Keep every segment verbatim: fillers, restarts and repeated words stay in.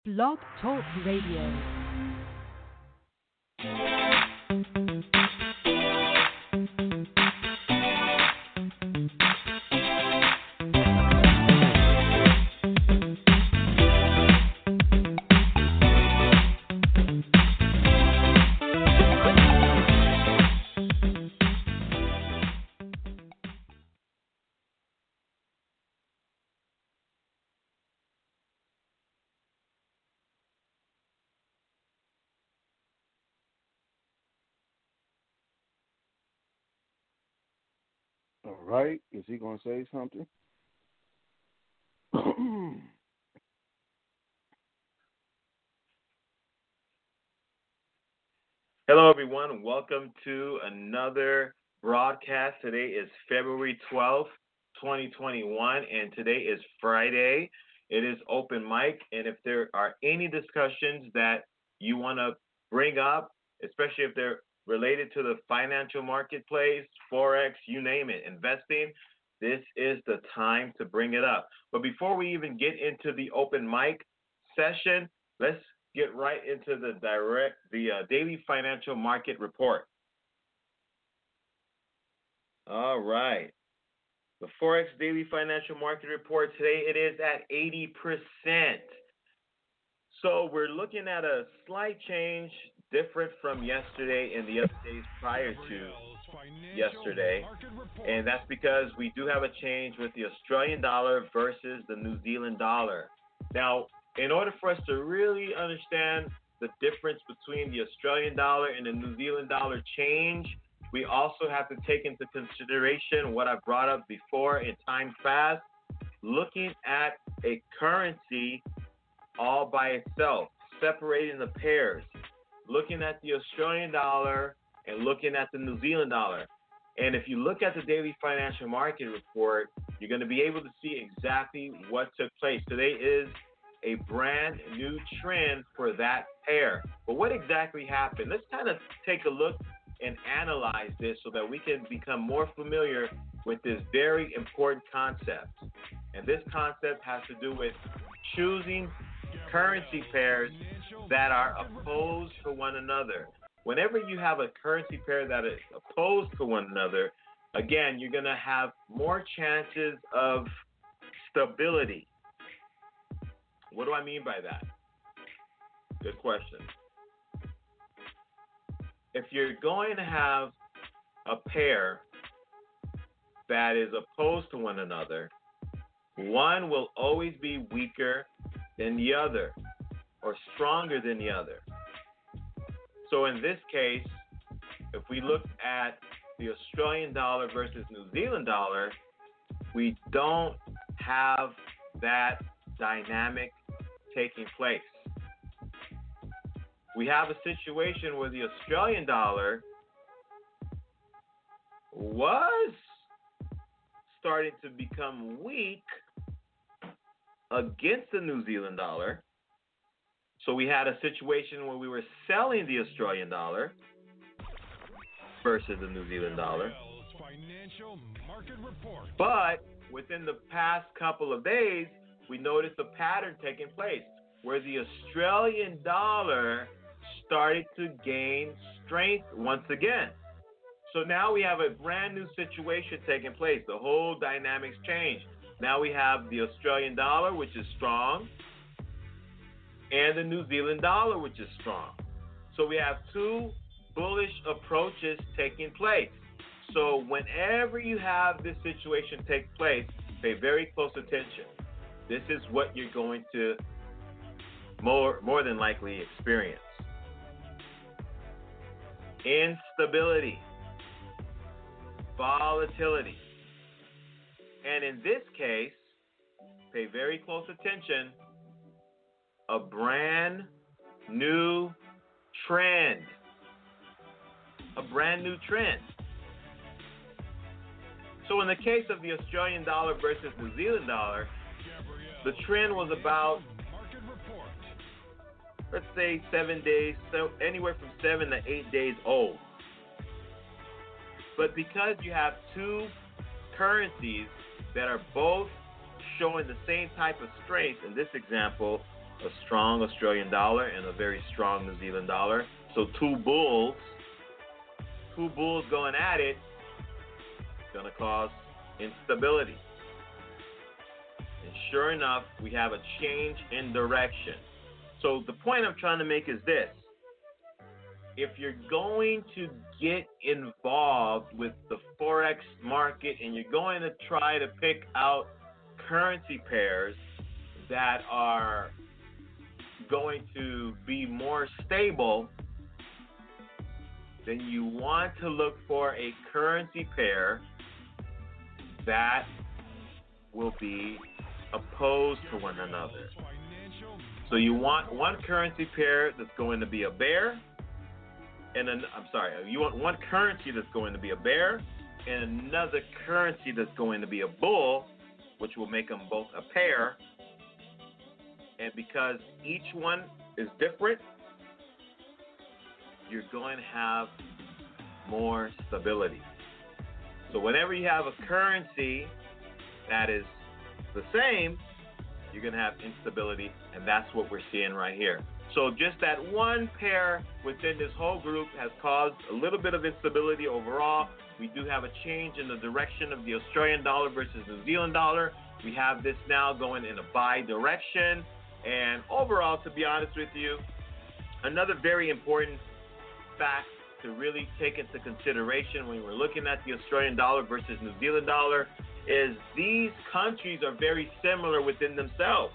Blog Talk Radio. All right. Is he going to say something? Hello, everyone. Welcome to another broadcast. Today is February twelfth, twenty twenty-one, and today is Friday. It is open mic, and if there are any discussions that you want to bring up, especially if they're related to the financial marketplace, Forex, you name it, investing, this is the time to bring it up. But before we even get into the open mic session, let's get right into the direct the uh, daily financial market report. All right. The Forex daily financial market report today, it is at eighty percent. So we're looking at a slight change different from yesterday and the other days prior to yesterday. And that's because we do have a change with the Australian dollar versus the New Zealand dollar. Now, in order for us to really understand the difference between the Australian dollar and the New Zealand dollar change, we also have to take into consideration what I brought up before in time past, looking at a currency all by itself, separating the pairs, looking at the Australian dollar and looking at the New Zealand dollar. And if you look at the daily financial market report, you're going to be able to see exactly what took place. Today is a brand new trend for that pair. But what exactly happened? Let's kind of take a look and analyze this so that we can become more familiar with this very important concept. And this concept has to do with choosing currency pairs that are opposed to one another. Whenever you have a currency pair that is opposed to one another, again, you're going to have more chances of stability. What do I mean by that? Good question. If you're going to have a pair that is opposed to one another, one will always be weaker than the other or stronger than the other. So in this case, if we look at the Australian dollar versus New Zealand dollar, we don't have that dynamic taking place. We have a situation where the Australian dollar was starting to become weak against the New Zealand dollar. So we had a situation where we were selling the Australian dollar versus the New Zealand dollar. But within the past couple of days, we noticed a pattern taking place where the Australian dollar started to gain strength once again. So now we have a brand new situation taking place. The whole dynamics changed. Now we have the Australian dollar, which is strong, and the New Zealand dollar, which is strong. So we have two bullish approaches taking place. So whenever you have this situation take place, pay very close attention. This is what you're going to more, more than likely experience. Instability, volatility. And in this case, pay very close attention, a brand new trend. A brand new trend. So in the case of the Australian dollar versus New Zealand dollar, the trend was about, let's say, seven days, so anywhere from seven to eight days old. But because you have two currencies that are both showing the same type of strength, in this example, a strong Australian dollar and a very strong New Zealand dollar. So two bulls, two bulls going at it, going to cause instability. And sure enough, we have a change in direction. So the point I'm trying to make is this. If you're going to get involved with the Forex market and you're going to try to pick out currency pairs that are going to be more stable, then you want to look for a currency pair that will be opposed to one another. So you want one currency pair that's going to be a bear, and an, I'm sorry, you want one currency that's going to be a bear, and another currency that's going to be a bull, which will make them both a pair. And because each one is different, you're going to have more stability. So whenever you have a currency that is the same, you're going to have instability, and that's what we're seeing right here. So just that one pair within this whole group has caused a little bit of instability overall. We do have a change in the direction of the Australian dollar versus New Zealand dollar. We have this now going in a buy direction. And overall, to be honest with you, another very important fact to really take into consideration when we're looking at the Australian dollar versus New Zealand dollar is these countries are very similar within themselves.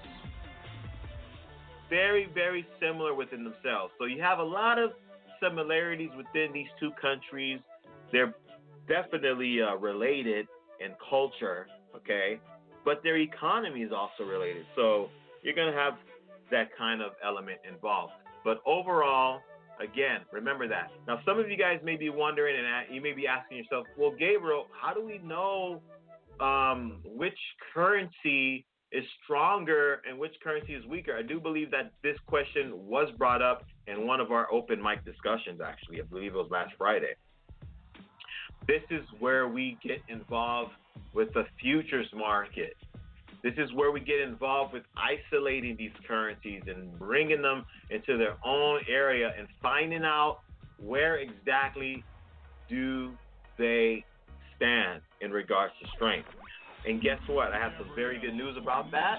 Very, very similar within themselves. So you have a lot of similarities within these two countries. They're definitely uh, related in culture, okay? But their economy is also related. So you're going to have that kind of element involved. But overall, again, remember that. Now, some of you guys may be wondering, and you may be asking yourself, well, Gabriel, how do we know um, which currency is stronger and which currency is weaker? I do believe that this question was brought up in one of our open mic discussions, actually. I believe it was last Friday. This is where we get involved with the futures market. This is where we get involved with isolating these currencies and bringing them into their own area and finding out where exactly do they stand in regards to strength. And guess what? I have some very good news about that.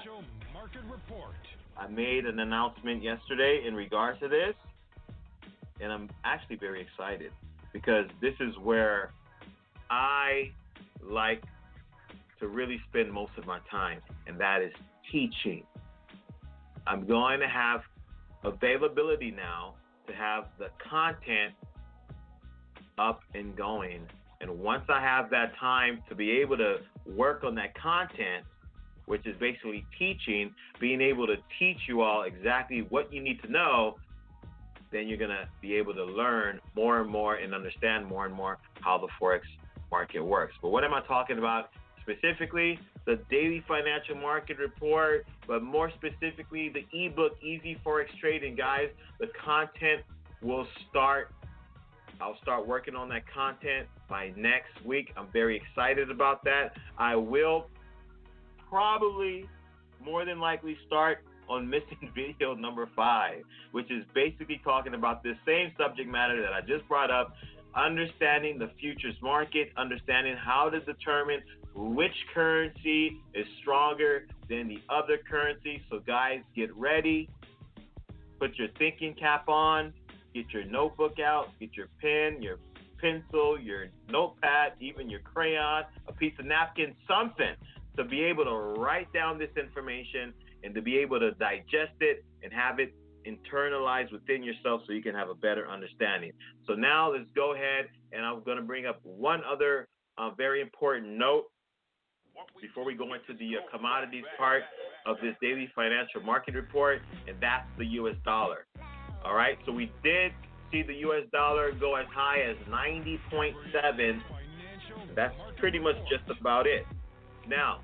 I made an announcement yesterday in regards to this, and I'm actually very excited because this is where I like to really spend most of my time, and that is teaching. I'm going to have availability now to have the content up and going. And once I have that time to be able to work on that content, which is basically teaching, being able to teach you all exactly what you need to know, then you're going to be able to learn more and more and understand more and more how the Forex market works. But what am I talking about specifically? The daily financial market report, but more specifically, the ebook, Easy Forex Trading. Guys, the content will start. I'll start working on that content by next week. I'm very excited about that. I will probably, more than likely, start on missing video number five, which is basically talking about this same subject matter that I just brought up, understanding the futures market, understanding how to determine which currency is stronger than the other currency. So guys, get ready, put your thinking cap on, get your notebook out, get your pen, your pencil, your notepad, even your crayon, a piece of napkin, something to be able to write down this information and to be able to digest it and have it internalized within yourself so you can have a better understanding. So now let's go ahead, and I'm going to bring up one other uh, very important note before we go into the uh, commodities part of this daily financial market report, and that's the U S dollar. All right, so we did see the U S dollar go as high as ninety point seven. That's pretty much just about it. Now,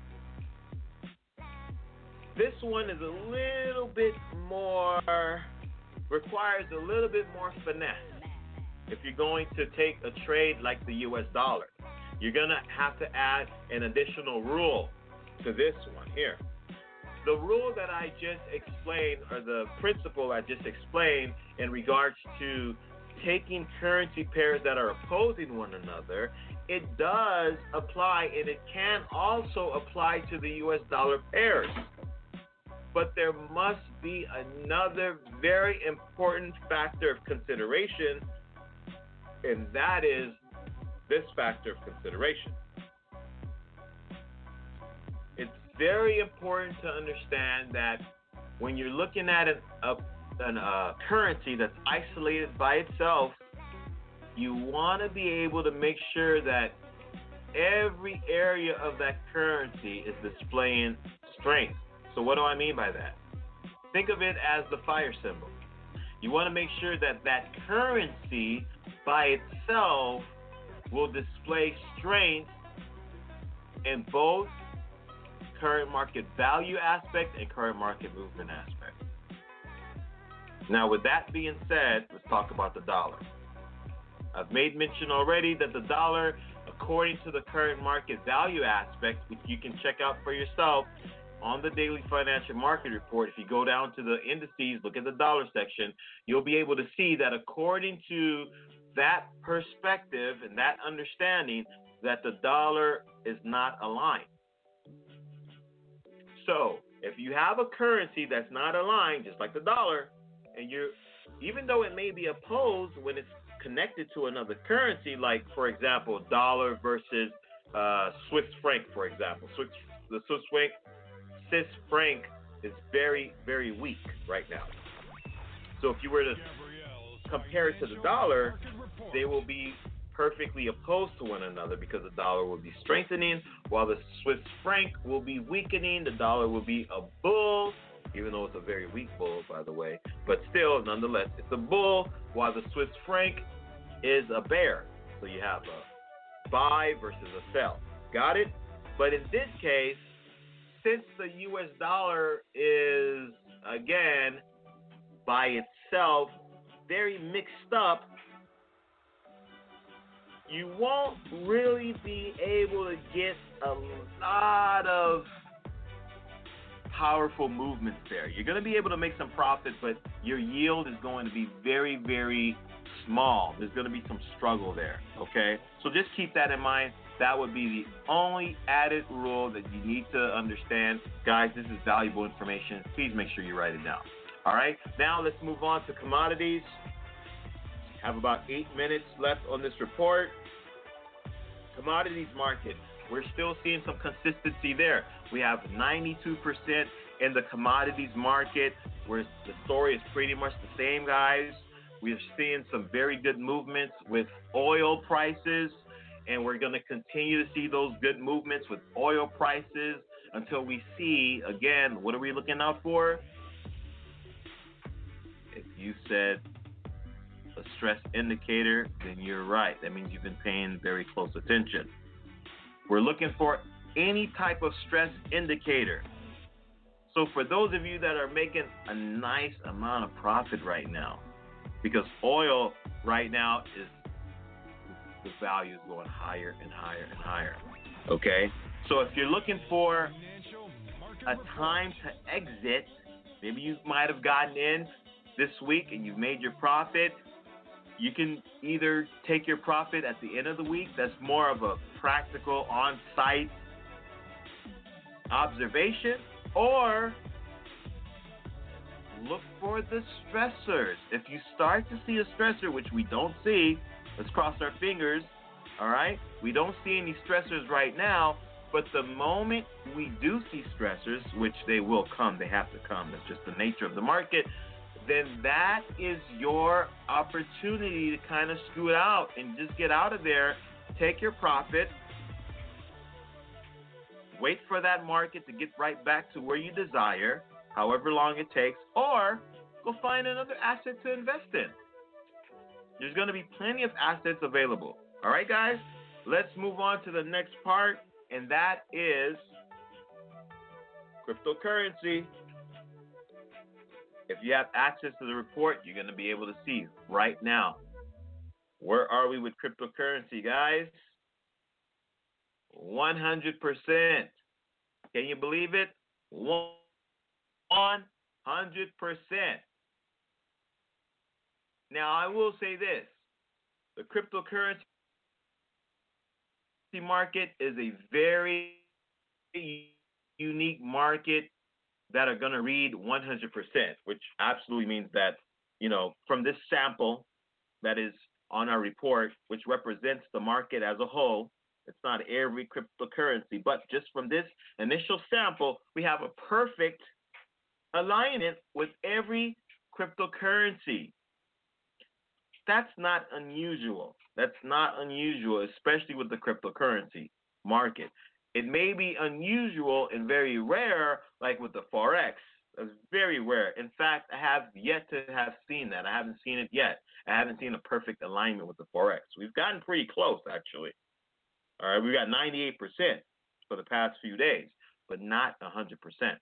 this one is a little bit more, requires a little bit more finesse. If you're going to take a trade like the U S dollar, you're going to have to add an additional rule to this one here. The rule that I just explained, or the principle I just explained in regards to taking currency pairs that are opposing one another, it does apply, and it can also apply to the U S dollar pairs. But there must be another very important factor of consideration, and that is this factor of consideration. It's very important to understand that when you're looking at an, a, an uh, currency that's isolated by itself, you want to be able to make sure that every area of that currency is displaying strength. So what do I mean by that? Think of it as the fire symbol. You want to make sure that that currency by itself will display strength in both current market value aspect and current market movement aspect. Now, with that being said, let's talk about the dollar. I've made mention already that the dollar, according to the current market value aspect, which you can check out for yourself on the Daily Financial Market Report, if you go down to the indices, look at the dollar section, you'll be able to see that according to that perspective and that understanding, that the dollar is not aligned. So, if you have a currency that's not aligned, just like the dollar, and you're, even though it may be opposed when it's connected to another currency, like, for example, dollar versus uh, Swiss franc, for example. Swiss, the Swiss franc, Swiss franc is very, very weak right now. So if you were to compare it to the dollar, they will be perfectly opposed to one another because the dollar will be strengthening while the Swiss franc will be weakening. The dollar will be a bull, even though it's a very weak bull, by the way. But still, nonetheless, it's a bull while the Swiss franc is a bear. So you have a buy versus a sell. Got it? But in this case, since the U S dollar is, again, by itself, very mixed up, you won't really be able to get a lot of powerful movements there. You're going to be able to make some profit, but your yield is going to be very, very small. There's going to be some struggle there, okay? So just keep that in mind. That would be the only added rule that you need to understand. Guys, this is valuable information. Please make sure you write it down. All right? Now let's move on to commodities. Have about eight minutes left on this report. Commodities market. We're still seeing some consistency there. We have ninety-two percent in the commodities market, where the story is pretty much the same, guys. We're seeing some very good movements with oil prices, and we're going to continue to see those good movements with oil prices until we see, again, what are we looking out for? If you said a stress indicator, then you're right. That means you've been paying very close attention. We're looking for any type of stress indicator. So for those of you that are making a nice amount of profit right now, because oil right now is, the value is going higher and higher and higher. Okay? So if you're looking for a time to exit, maybe you might have gotten in this week and you've made your profit. You can either take your profit at the end of the week. That's more of a practical on-site observation, or look for the stressors. If you start to see a stressor, which we don't see, let's cross our fingers, all right? We don't see any stressors right now, but the moment we do see stressors, which they will come, they have to come, that's just the nature of the market, then that is your opportunity to kind of scoot out and just get out of there, take your profit, wait for that market to get right back to where you desire, however long it takes, or go find another asset to invest in. There's going to be plenty of assets available. All right, guys? Let's move on to the next part, and that is cryptocurrency. If you have access to the report, you're going to be able to see right now. Where are we with cryptocurrency, guys? one hundred percent. Can you believe it? one one hundred percent. Now, I will say this. The cryptocurrency market is a very unique market that are going to read one hundred percent, which absolutely means that, you know, from this sample that is on our report, which represents the market as a whole, it's not every cryptocurrency, but just from this initial sample, we have a perfect alignment with every cryptocurrency. That's not unusual. That's not unusual, especially with the cryptocurrency market. It may be unusual and very rare, like with the Forex. It's very rare. In fact, I have yet to have seen that. I haven't seen it yet. I haven't seen a perfect alignment with the Forex. We've gotten pretty close, actually. All right, we got ninety-eight percent for the past few days, but not one hundred percent.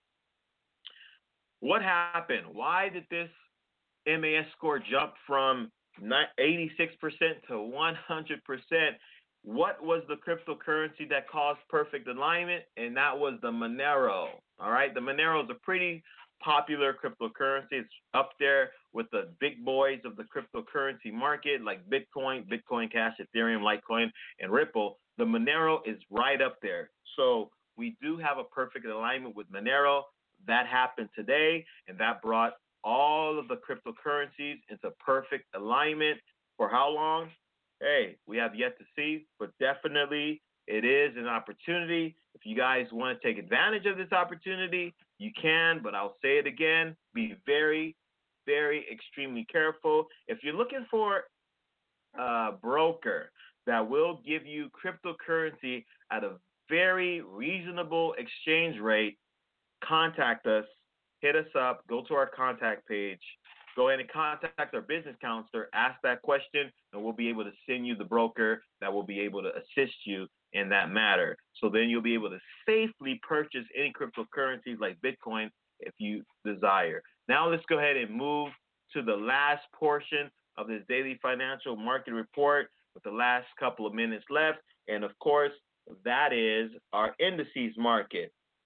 What happened? Why did this M A S score jump from eighty-six percent to one hundred percent? What was the cryptocurrency that caused perfect alignment? And that was the Monero. All right, the Monero is a pretty popular cryptocurrency. It's up there with the big boys of the cryptocurrency market like Bitcoin, Bitcoin Cash, Ethereum, Litecoin, and Ripple. The Monero is right up there. So we do have a perfect alignment with Monero. That happened today, and that brought all of the cryptocurrencies into perfect alignment. For how long? Hey, we have yet to see, but definitely it is an opportunity. If you guys want to take advantage of this opportunity, you can, but I'll say it again, be very, very extremely careful. If you're looking for a broker that will give you cryptocurrency at a very reasonable exchange rate, contact us, hit us up, go to our contact page, go ahead and contact our business counselor, ask that question, and we'll be able to send you the broker that will be able to assist you in that matter. So then you'll be able to safely purchase any cryptocurrencies like Bitcoin if you desire. Now let's go ahead and move to the last portion of this daily financial market report with the last couple of minutes left. And of course, that is our indices market.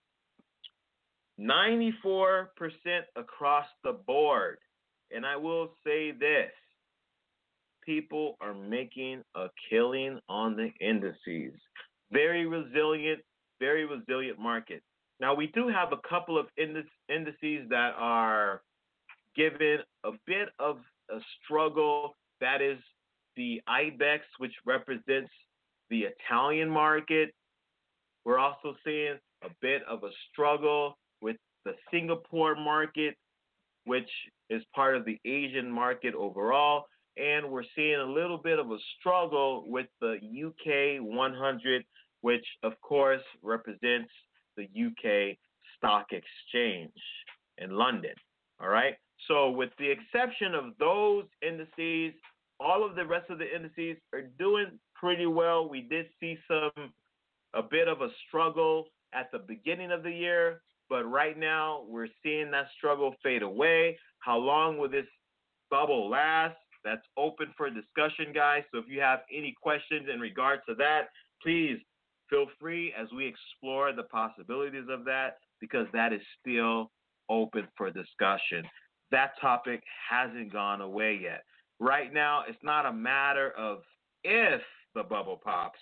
ninety-four percent across the board. And I will say this, people are making a killing on the indices. Very resilient, very resilient market. Now, we do have a couple of indices that are given a bit of a struggle. That is the I BEX, which represents the Italian market. We're also seeing a bit of a struggle with the Singapore market, which is part of the Asian market overall. And we're seeing a little bit of a struggle with the U K one hundred, which of course represents the U K Stock Exchange in London. All right. So with the exception of those indices, all of the rest of the indices are doing pretty well. We did see some, a bit of a struggle at the beginning of the year, but right now we're seeing that struggle fade away. How long will this bubble last? That's open for discussion, guys. So if you have any questions in regards to that, please feel free as we explore the possibilities of that, because that is still open for discussion. That topic hasn't gone away yet. Right now, it's not a matter of if the bubble pops.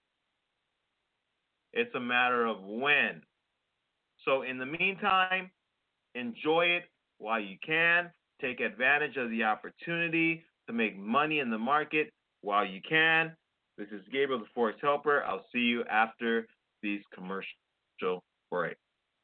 It's a matter of when. So in the meantime, enjoy it while you can. Take advantage of the opportunity to make money in the market while you can. This is Gabriel, the Forex Helper. I'll see you after these commercial breaks.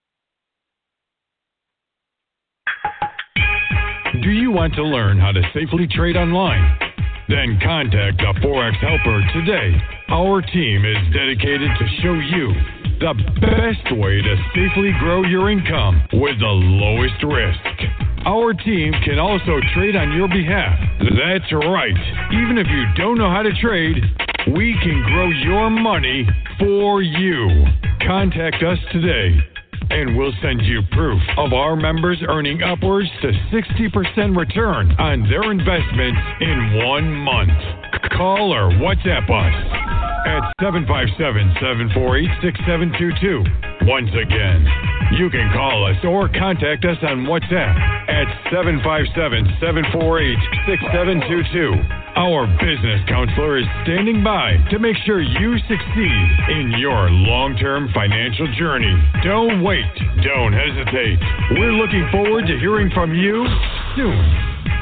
Do you want to learn how to safely trade online? Then contact the Forex Helper today. Our team is dedicated to show you the best way to safely grow your income with the lowest risk. Our team can also trade on your behalf. That's right. Even if you don't know how to trade, we can grow your money for you. Contact us today, and we'll send you proof of our members earning upwards to sixty percent return on their investments in one month. Call or WhatsApp us at seven five seven, seven four eight, six seven two two. Once again, you can call us or contact us on WhatsApp at seven five seven, seven four eight, six seven two two. Our business counselor is standing by to make sure you succeed in your long-term financial journey. Don't wait. Don't hesitate. We're looking forward to hearing from you soon.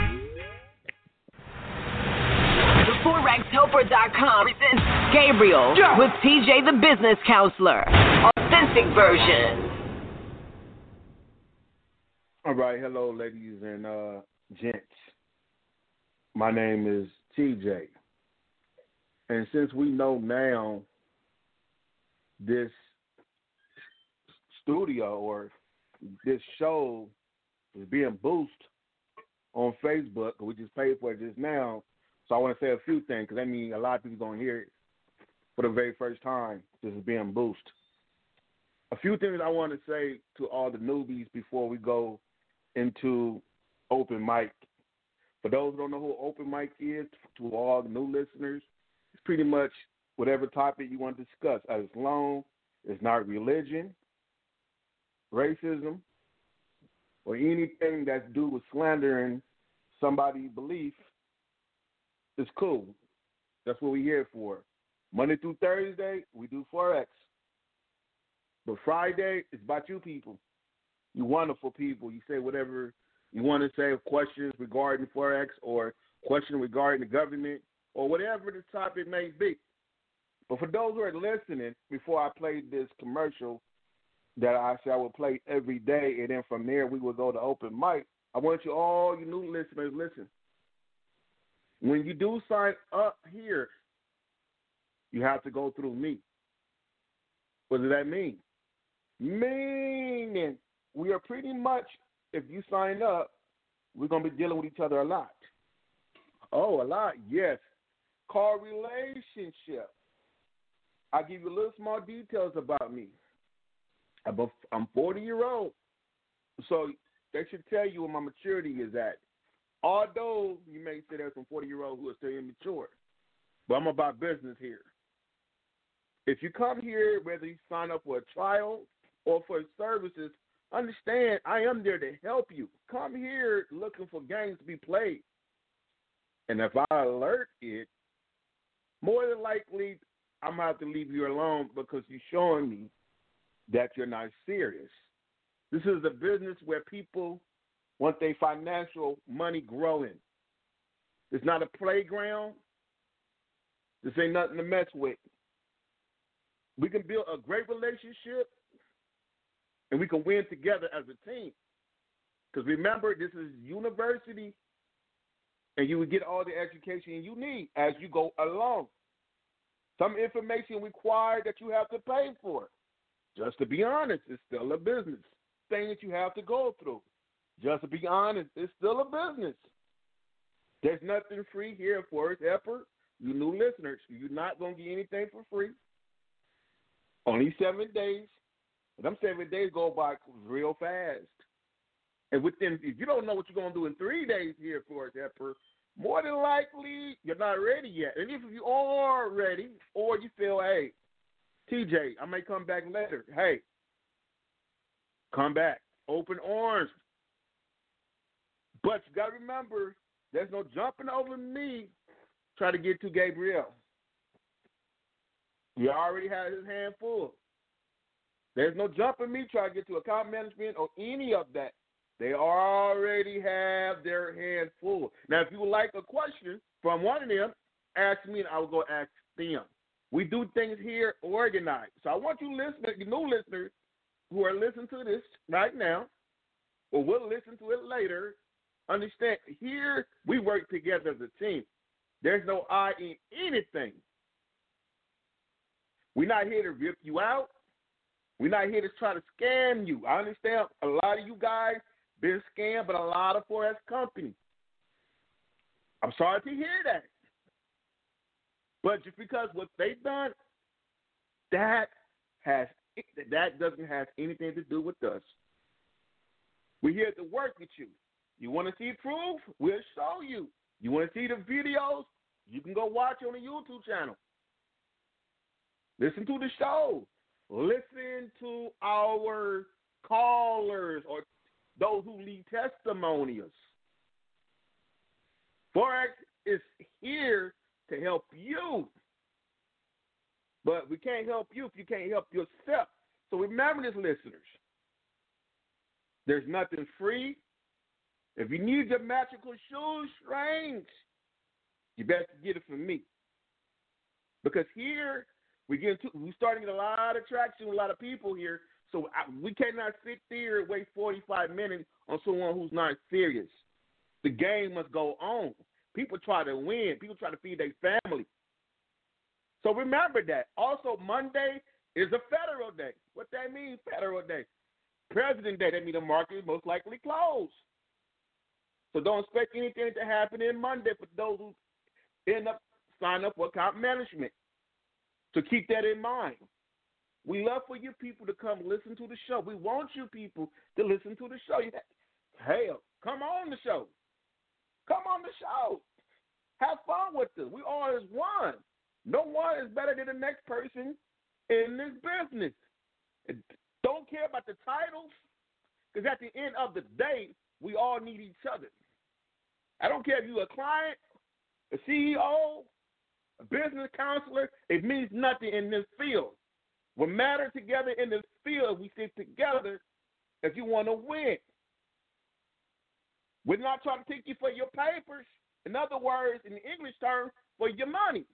The Forex Helper dot com presents Gabriel yeah. with T J the Business Counselor. Authentic version. All right. Hello, ladies and uh, gents. My name is T J. And since we know now this studio or this show is being boosted on Facebook, we just paid for it just now. So I want to say a few things because I mean a lot of people going to hear it for the very first time. This is being boosted. A few things I want to say to all the newbies before we go into open mic. For those who don't know who open mic is, to all the new listeners, it's pretty much whatever topic you want to discuss, as long as it's not religion, racism, or anything that's to do with slandering somebody's belief. It's cool. That's what we're here for. Monday through Thursday, we do Forex. But Friday, it's about you people. You wonderful people. You say whatever you want to say, questions regarding Forex or questions regarding the government or whatever the topic may be. But for those who are listening, before I play this commercial that I said I will play every day, and then from there we will go to open mic, I want you all, you new listeners, listen. When you do sign up here, you have to go through me. What does that mean? Meaning we are pretty much, if you sign up, we're going to be dealing with each other a lot. Oh, a lot? Yes. Called relationship. I'll give you a little small details about me. I'm forty years old, so they should tell you where my maturity is at. Although you may say there's some forty-year-olds who are still immature, but I'm about business here. If you come here, whether you sign up for a trial or for services, understand I am there to help you. Come here looking for games to be played. And if I alert it, more than likely I'm going to have to leave you alone because you're showing me that you're not serious. This is a business where people want their financial money growing. It's not a playground. This ain't nothing to mess with. We can build a great relationship, and we can win together as a team. Because remember, this is university, and you will get all the education you need as you go along. Some information required that you have to pay for. Just to be honest, it's still a business. Thing that you have to go through. Just to be honest, it's still a business. There's nothing free here for us, Epper. You new listeners, you're not going to get anything for free. Only seven days. And them seven days go by real fast. And within, if you don't know what you're going to do in three days here for us, Epper, more than likely you're not ready yet. And if you are ready, or you feel, hey, T J, I may come back later. Hey, come back. Open arms. But you got to remember, there's no jumping over me trying to get to Gabriel. He already had his hand full. There's no jumping me trying to get to account management or any of that. They already have their hands full. Now, if you would like a question from one of them, ask me and I will go ask them. We do things here organized. So I want you listeners, you new listeners who are listening to this right now or will listen to it later, understand, here we work together as a team. There's no I in anything. We're not here to rip you out. We're not here to try to scam you. I understand a lot of you guys been scammed, but a lot of Forex companies. I'm sorry to hear that. But just because what they've done, that has that doesn't have anything to do with us. We're here to work with you. You want to see proof? We'll show you. You want to see the videos? You can go watch on the YouTube channel. Listen to the show. listen to our callers or those who lead testimonials. Forex is here to help you. But we can't help you if you can't help yourself. So remember this, listeners. There's nothing free. If you need your magical shoe strings, you better get it from me. Because here, we get into, we're starting to get a lot of traction with a lot of people here. So I, we cannot sit there and wait forty-five minutes on someone who's not serious. The game must go on. People try to win. People try to feed their family. So remember that. Also, Monday is a federal day. What that means, federal day? President Day. That means the market is most likely closed. So don't expect anything to happen in Monday for those who end up signing up for account management. So keep that in mind. We love for you people to come listen to the show. We want you people to listen to the show. Hell, come on the show. Come on the show. Have fun with us. We all is one. No one is better than the next person in this business. Don't care about the titles, because at the end of the day, we all need each other. I don't care if you're a client, a C E O, a business counselor. It means nothing in this field. We matter together in this field. We sit together if you want to win. We're not trying to take you for your papers. In other words, in the English term, for your money.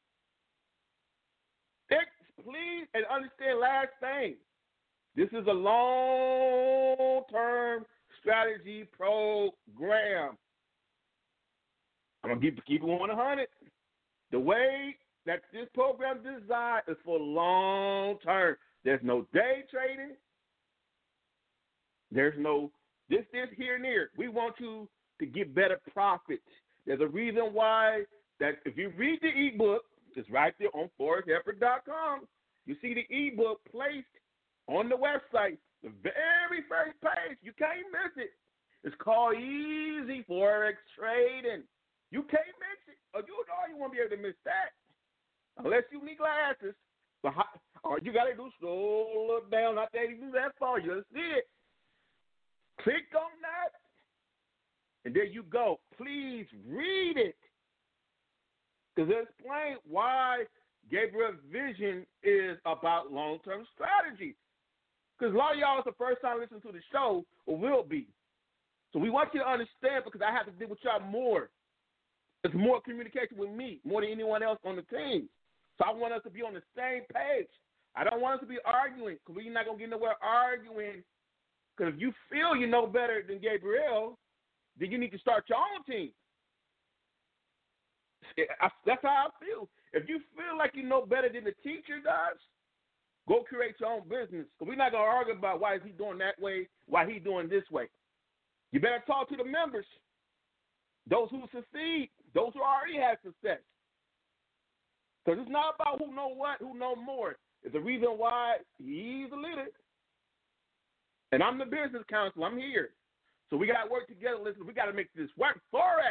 Please and understand last thing. This is a long-term strategy program. I'm going to keep, keep it one hundred. The way that this program is designed is for long-term. There's no day trading. There's no this, this, here, and there. We want you to get better profits. There's a reason why that if you read the ebook, it's right there on forex helper dot com. You see the ebook placed on the website, the very first page. You can't miss it. It's called Easy Forex Trading. You can't miss it. Or you know you won't be able to miss that unless you need glasses. But how, all you got to do is scroll up down. Not that you do that for you. Let's see it. Click on that, and there you go. Please read it. Because it explains why Gabriel Vision is about long-term strategy. Because a lot of y'all, it's the first time listening to the show, or will be. So we want you to understand, because I have to deal with y'all more. It's more communication with me, more than anyone else on the team. So I want us to be on the same page. I don't want us to be arguing, because we're not going to get nowhere arguing. Because if you feel you know better than Gabriel, then you need to start your own team. That's how I feel. If you feel like you know better than the teacher does, go create your own business. Because we're not going to argue about why is he doing that way, why he doing this way. You better talk to the members, those who succeed, those who already have success. Because it's not about who know what, who know more. It's the reason why he's the leader. And I'm the business counselor. I'm here. So we got to work together. Listen, we got to make this work. Forex,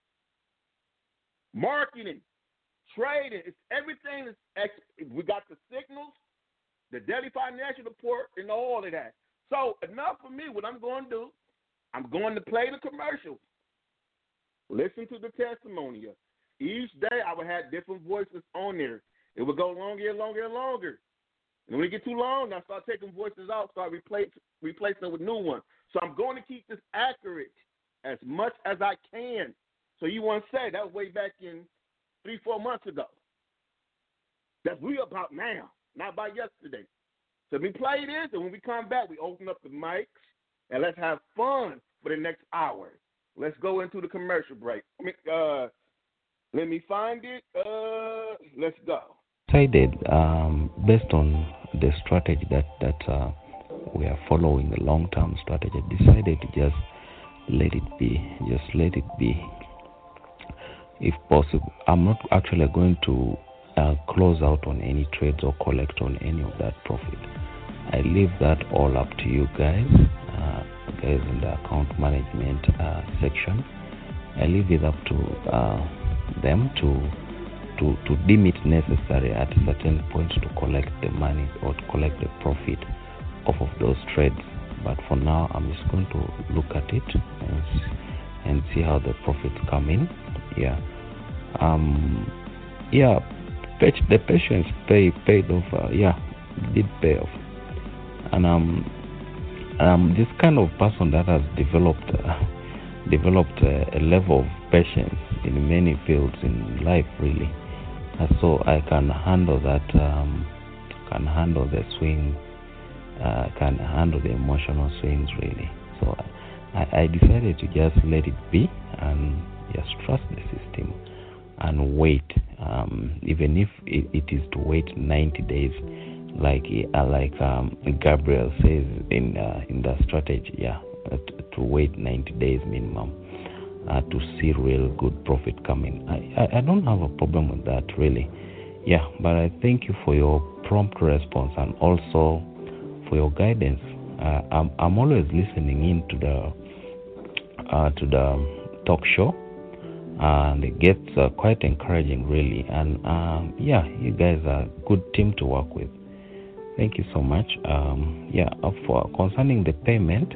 marketing, trading, it's everything. Is ex- we got the signals, the daily financial report, and all of that. So enough for me. What I'm going to do, I'm going to play the commercial. Listen to the testimonial. Each day I would have different voices on there. It would go longer and longer and longer. And when it get too long, I start taking voices out, start replace, replacing them with new ones. So I'm going to keep this accurate as much as I can. So you want to say that was way back in three, four months ago. That's we about now, not about yesterday. So we play this, and when we come back, we open up the mics, and let's have fun for the next hour. Let's go into the commercial break. Let me, uh, let me find it. Uh, let's go. Decided, um, based on the strategy that that uh, we are following, the long-term strategy, decided to just let it be. Just let it be. If possible, I'm not actually going to uh, close out on any trades or collect on any of that profit. I leave that all up to you guys, uh, guys in the account management uh, section. I leave it up to uh, them to to, to deem it necessary at a certain point to collect the money or to collect the profit off of those trades. But for now, I'm just going to look at it and, and see how the profits come in. Yeah, um, yeah, the patience pay paid off. Uh, yeah, did pay off, and um, I'm this kind of person that has developed uh, developed uh, a level of patience in many fields in life, really. And so I can handle that. Um, can handle the swing. Uh, can handle the emotional swings, really. So I, I decided to just let it be and just trust the system and wait, um, even if it, it is to wait ninety days, like uh, like um, Gabriel says in uh, in the strategy. Yeah, uh, to, to wait ninety days minimum uh, to see real good profit coming. I, I I don't have a problem with that, really. Yeah, but I thank you for your prompt response and also for your guidance. Uh, I'm I'm always listening in to the uh, to the talk show, and it gets uh, quite encouraging, really. And um, yeah, you guys are a good team to work with. Thank you so much. Um, yeah, uh, for concerning the payment.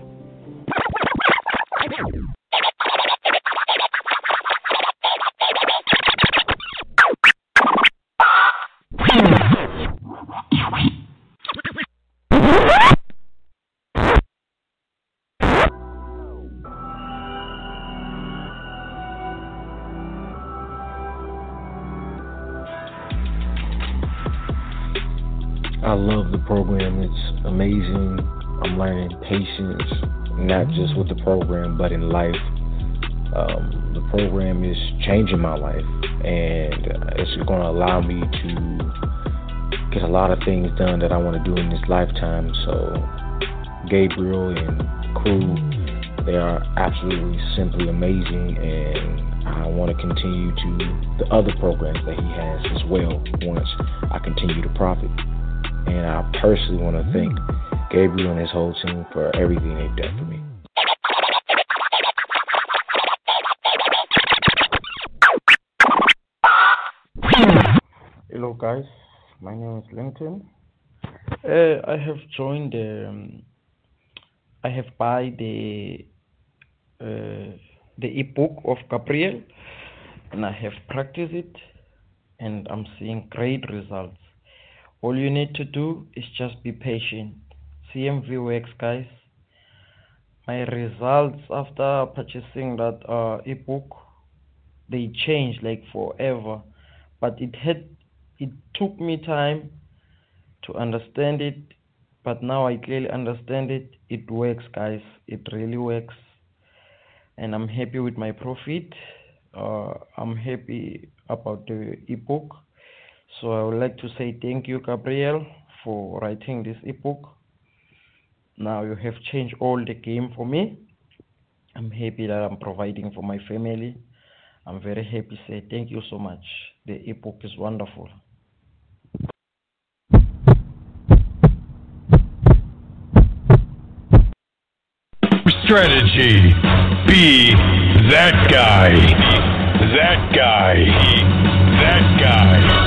I love the program. It's amazing. I'm learning patience, not just with the program, but in life. Um, the program is changing my life, and it's going to allow me to get a lot of things done that I want to do in this lifetime. So Gabriel and crew, they are absolutely simply amazing, and I want to continue to the other programs that he has as well once I continue to profit. And I personally want to thank Gabriel and his whole team for everything they've done for me. Hello guys, my name is Linton. Uh, I have joined, um, I have buy the uh, the ebook of Gabriel, and I have practiced it, and I'm seeing great results. All you need to do is just be patient. C M V works, guys. My results after purchasing that uh, ebook, they changed like forever, but it had it took me time to understand it, but now I clearly understand it. It works, guys. It really works, and I'm happy with my profit. Uh, I'm happy about the ebook. So I would like to say thank you, Gabriel, for writing this ebook. Now you have changed all the game for me. I'm happy that I'm providing for my family. I'm very happy. Say thank you so much. The ebook is wonderful. Strategy. Be that guy. That guy. That guy.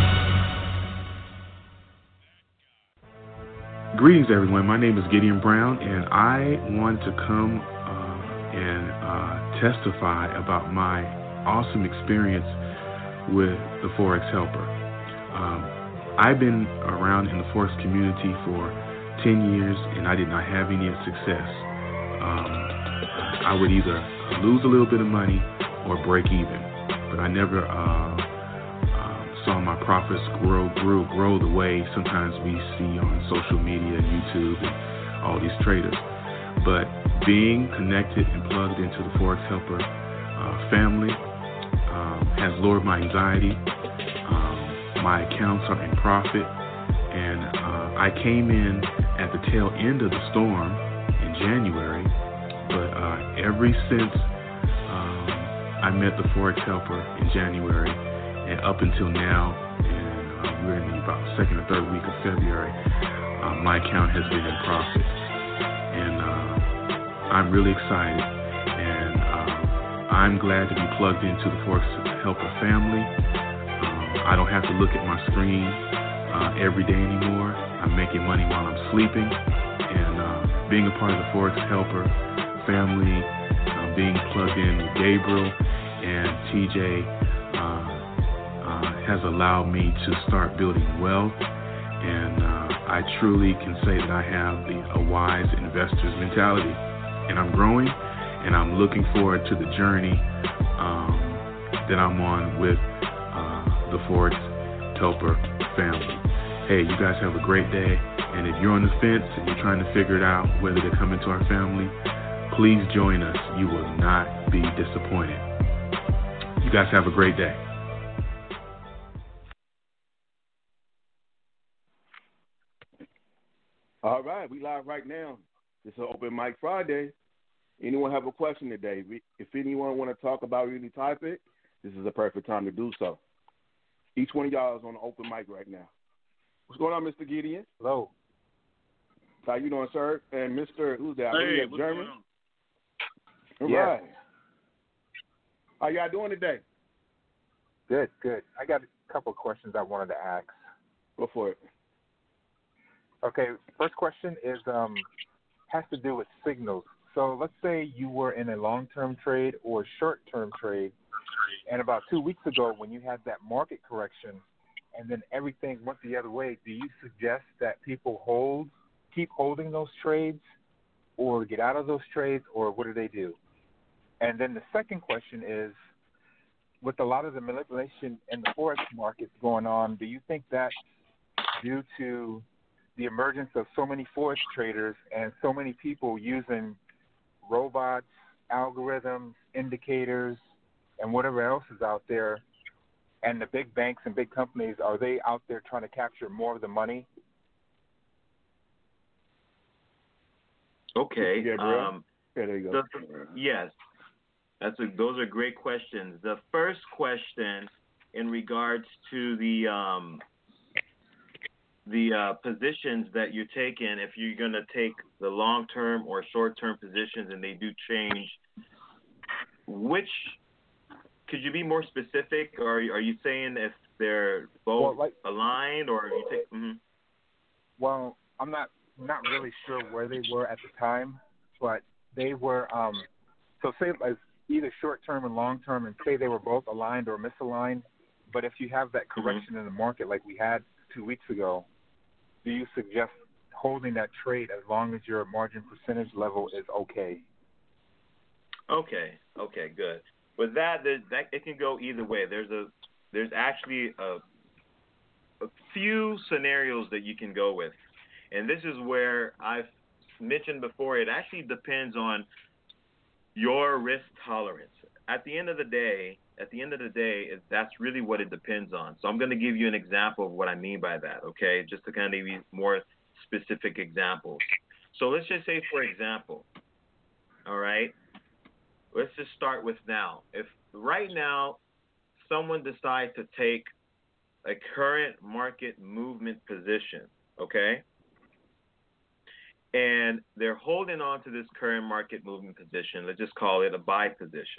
Greetings, everyone. My name is Gideon Brown, and I want to come uh, and uh, testify about my awesome experience with the Forex Helper. Um, I've been around in the Forex community for ten years, and I did not have any success. Um, I would either lose a little bit of money or break even, but I never uh, saw my profits grow, grow, grow the way sometimes we see on social media, YouTube, and all these traders. But being connected and plugged into the Forex Helper uh, family um, has lowered my anxiety. Um, my accounts are in profit, and uh, I came in at the tail end of the storm in January, but uh, ever since um, I met the Forex Helper in January, and up until now, and uh, we're in the about second or third week of February, uh, my account has been in profit. And uh, I'm really excited, and uh, I'm glad to be plugged into the Forex Helper family. Um, I don't have to look at my screen uh, every day anymore. I'm making money while I'm sleeping. And uh, being a part of the Forex Helper family, uh, being plugged in with Gabriel and T J uh, uh, has allowed me to start building wealth. And uh, I truly can say that I have the, a wise investor's mentality. And I'm growing, and I'm looking forward to the journey um, that I'm on with uh, the Forex Helper family. Hey, you guys have a great day. And if you're on the fence and you're trying to figure it out whether to come into our family, please join us. You will not be disappointed. You guys have a great day. All right, we live right now. This is Open Mic Friday. Anyone have a question today? If anyone want to talk about any topic, this is the perfect time to do so. Each one of y'all is on the open mic right now. What's going on, Mister Gideon? Hello. How you doing, sir? And Mister Who's that? I hey, believe what's Jeremy. going on? All yeah. right. How y'all doing today? Good, good. I got a couple of questions I wanted to ask. Go for it. Okay, first question is um has to do with signals. So let's say you were in a long-term trade or short-term trade, and about two weeks ago when you had that market correction and then everything went the other way, do you suggest that people hold, keep holding those trades or get out of those trades, or what do they do? And then the second question is, with a lot of the manipulation in the Forex markets going on, do you think that's due to the emergence of so many Forex traders and so many people using robots, algorithms, indicators, and whatever else is out there, and the big banks and big companies, are they out there trying to capture more of the money? Okay. Yeah, bro. Um, yeah, there you go. the, yes. That's a, those are great questions. The first question in regards to the um, the uh, positions that you're taking, if you're going to take the long-term or short-term positions and they do change, which, could you be more specific, or are you saying if they're both well, like, aligned, or you take, mm-hmm. Well, I'm not, not really sure where they were at the time, but they were, um, so say like either short-term and long-term, and say they were both aligned or misaligned, but if you have that correction mm-hmm. in the market like we had two weeks ago, do you suggest holding that trade as long as your margin percentage level is okay? Okay, okay, good. With that, that it can go either way. There's a there's actually a, a few scenarios that you can go with, and this is where I've mentioned before. It actually depends on your risk tolerance. At the end of the day, at the end of the day, it, that's really what it depends on. So I'm going to give you an example of what I mean by that, okay, just to kind of give you more specific examples. So let's just say, for example, all right, let's just start with now. If right now someone decides to take a current market movement position, okay, and they're holding on to this current market movement position, let's just call it a buy position.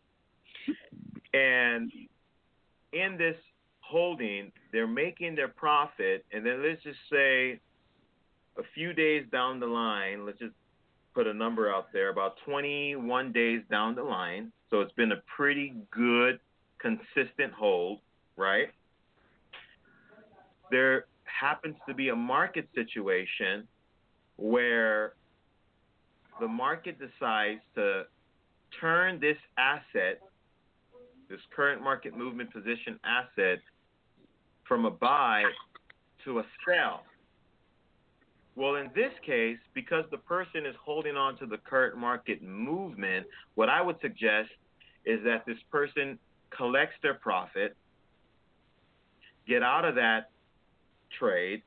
And in this holding, they're making their profit, and then let's just say a few days down the line, let's just put a number out there, about twenty-one days down the line, so it's been a pretty good, consistent hold, right? There happens to be a market situation where the market decides to turn this asset, this current market movement position asset, from a buy to a sell. Well, in this case, because the person is holding on to the current market movement, what I would suggest is that this person collects their profit, get out of that trade,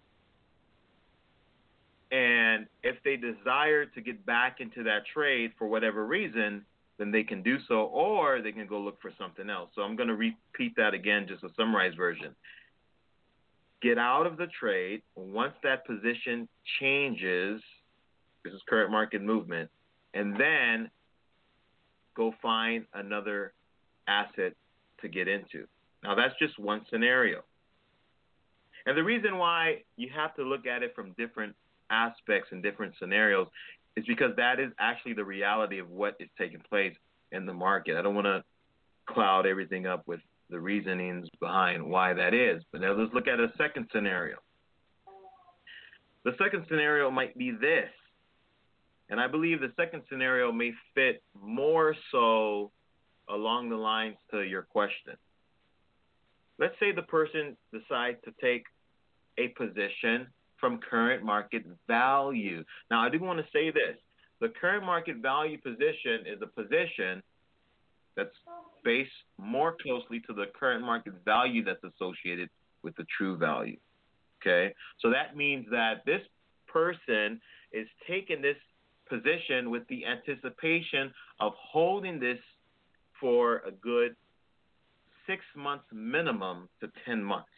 and if they desire to get back into that trade for whatever reason, then they can do so, or they can go look for something else. So I'm going to repeat that again, just a summarized version. Get out of the trade once that position changes, this is current market movement, and then go find another asset to get into. Now, that's just one scenario. And the reason why you have to look at it from different aspects and different scenarios is because that is actually the reality of what is taking place in the market. I don't want to cloud everything up with the reasonings behind why that is. But now let's look at a second scenario. The second scenario might be this. And I believe the second scenario may fit more so along the lines to your question. Let's say the person decides to take a position from current market value. Now, I do want to say this. The current market value position is a position that's based more closely to the current market value that's associated with the true value. Okay? So that means that this person is taking this position with the anticipation of holding this for a good six months minimum to ten months.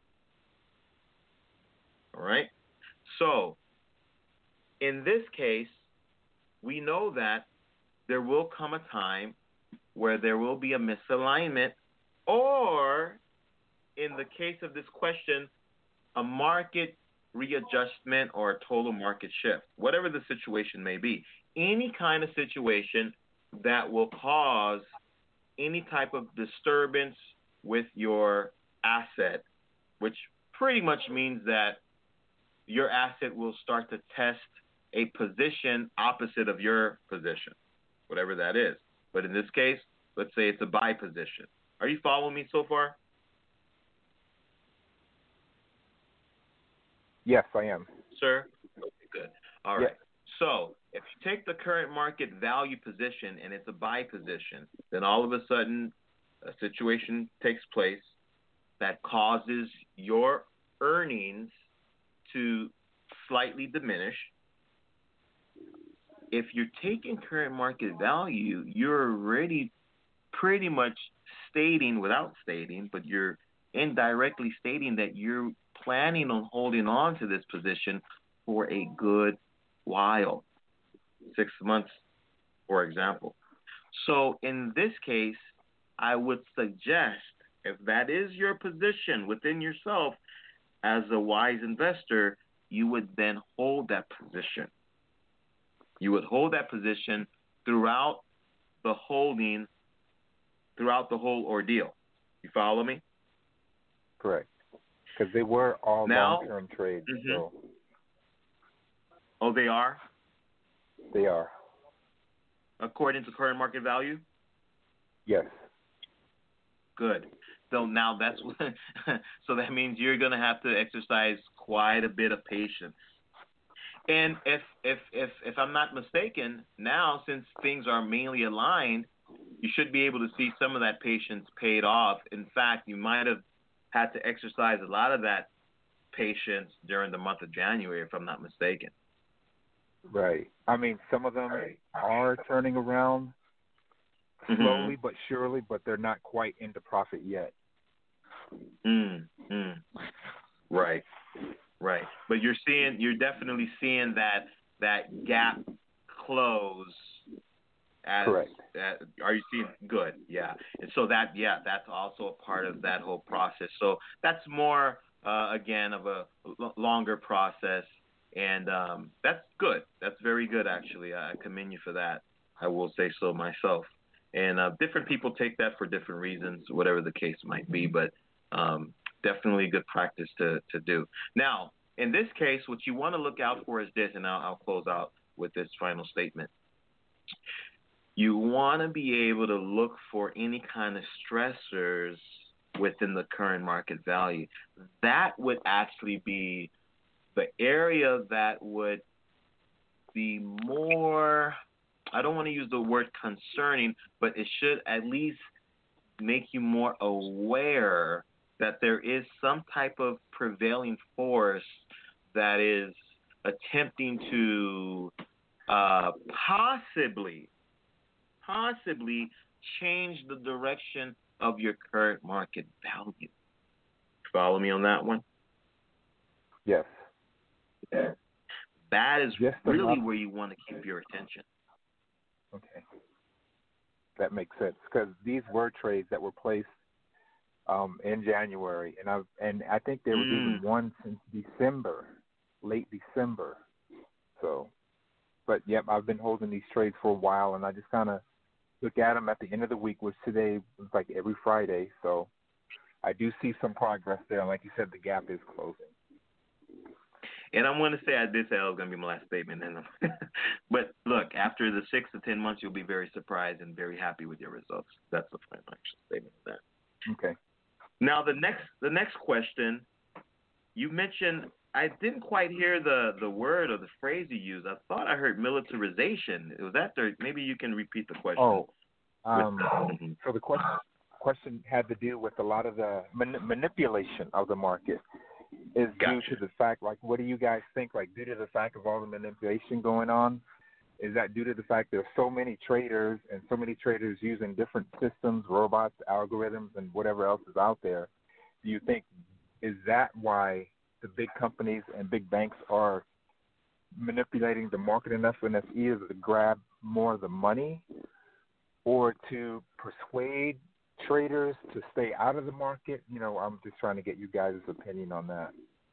All right? So, in this case, we know that there will come a time where there will be a misalignment, or, in the case of this question, a market readjustment or a total market shift, whatever the situation may be. Any kind of situation that will cause any type of disturbance with your asset, which pretty much means that your asset will start to test a position opposite of your position, whatever that is. But in this case, let's say it's a buy position. Are you following me so far? Yes, I am. Sir? Okay, good. All right. Yes. So if you take the current market value position and it's a buy position, then all of a sudden a situation takes place that causes your earnings to slightly diminish. If you're taking current market value, you're already pretty much stating, without stating, but you're indirectly stating that you're planning on holding on to this position for a good while, six months, for example. So in this case, I would suggest, if that is your position within yourself as a wise investor, you would then hold that position. You would hold that position throughout the holding, throughout the whole ordeal. You follow me? Correct. Because they were all now, long-term trades. Mm-hmm. So oh, they are? They are. According to current market value? Yes. Good. So now that's what, so that means you're going to have to exercise quite a bit of patience. And if if if if I'm not mistaken, now since things are mainly aligned, you should be able to see some of that patience paid off. In fact, you might have had to exercise a lot of that patience during the month of January, if I'm not mistaken. Right. I mean, some of them are turning around slowly mm-hmm. but surely, but they're not quite into profit yet. Mm, mm. Right, right. But you're seeing, you're definitely seeing that that gap close. As, Correct. As, are you seeing? Good, yeah. And so that, yeah, that's also a part of that whole process. So that's more, uh, again, of a l- longer process, and um, that's good. That's very good, actually. I commend you for that. I will say so myself. And uh, different people take that for different reasons, whatever the case might be, but um, definitely good practice to, to do. Now, in this case, what you want to look out for is this, and I'll, I'll close out with this final statement. You want to be able to look for any kind of stressors within the current market value. That would actually be the area that would be more, I don't want to use the word concerning, but it should at least make you more aware that there is some type of prevailing force that is attempting to uh, possibly possibly change the direction of your current market value. Follow me on that one? Yes. Yeah. That is Just really enough. where you want to keep your attention. Okay. That makes sense, because these were trades that were placed um, in January, and I and I think there was Mm. even one since December, late December. So, but yep, I've been holding these trades for a while, and I just kind of look at them at the end of the week, which today was like every Friday. So, I do see some progress there. And like you said, the gap is closing. And I'm going to say I did say that was going to be my last statement. And but look, after the six to ten months, you'll be very surprised and very happy with your results. That's the final statement of that. Okay. Now the next the next question, you mentioned I didn't quite hear the, the word or the phrase you used. I thought I heard militarization. Was that there? Maybe you can repeat the question. Oh, um, the, so the question question had to do with a lot of the man- manipulation of the market. Is gotcha. due to the fact, like, what do you guys think, like, due to the fact of all the manipulation going on, is that due to the fact there's so many traders and so many traders using different systems, robots, algorithms, and whatever else is out there? Do you think, is that why the big companies and big banks are manipulating the market enough enough either to grab more of the money or to persuade traders to stay out of the market? You know, I'm just trying to get you guys' opinion on that.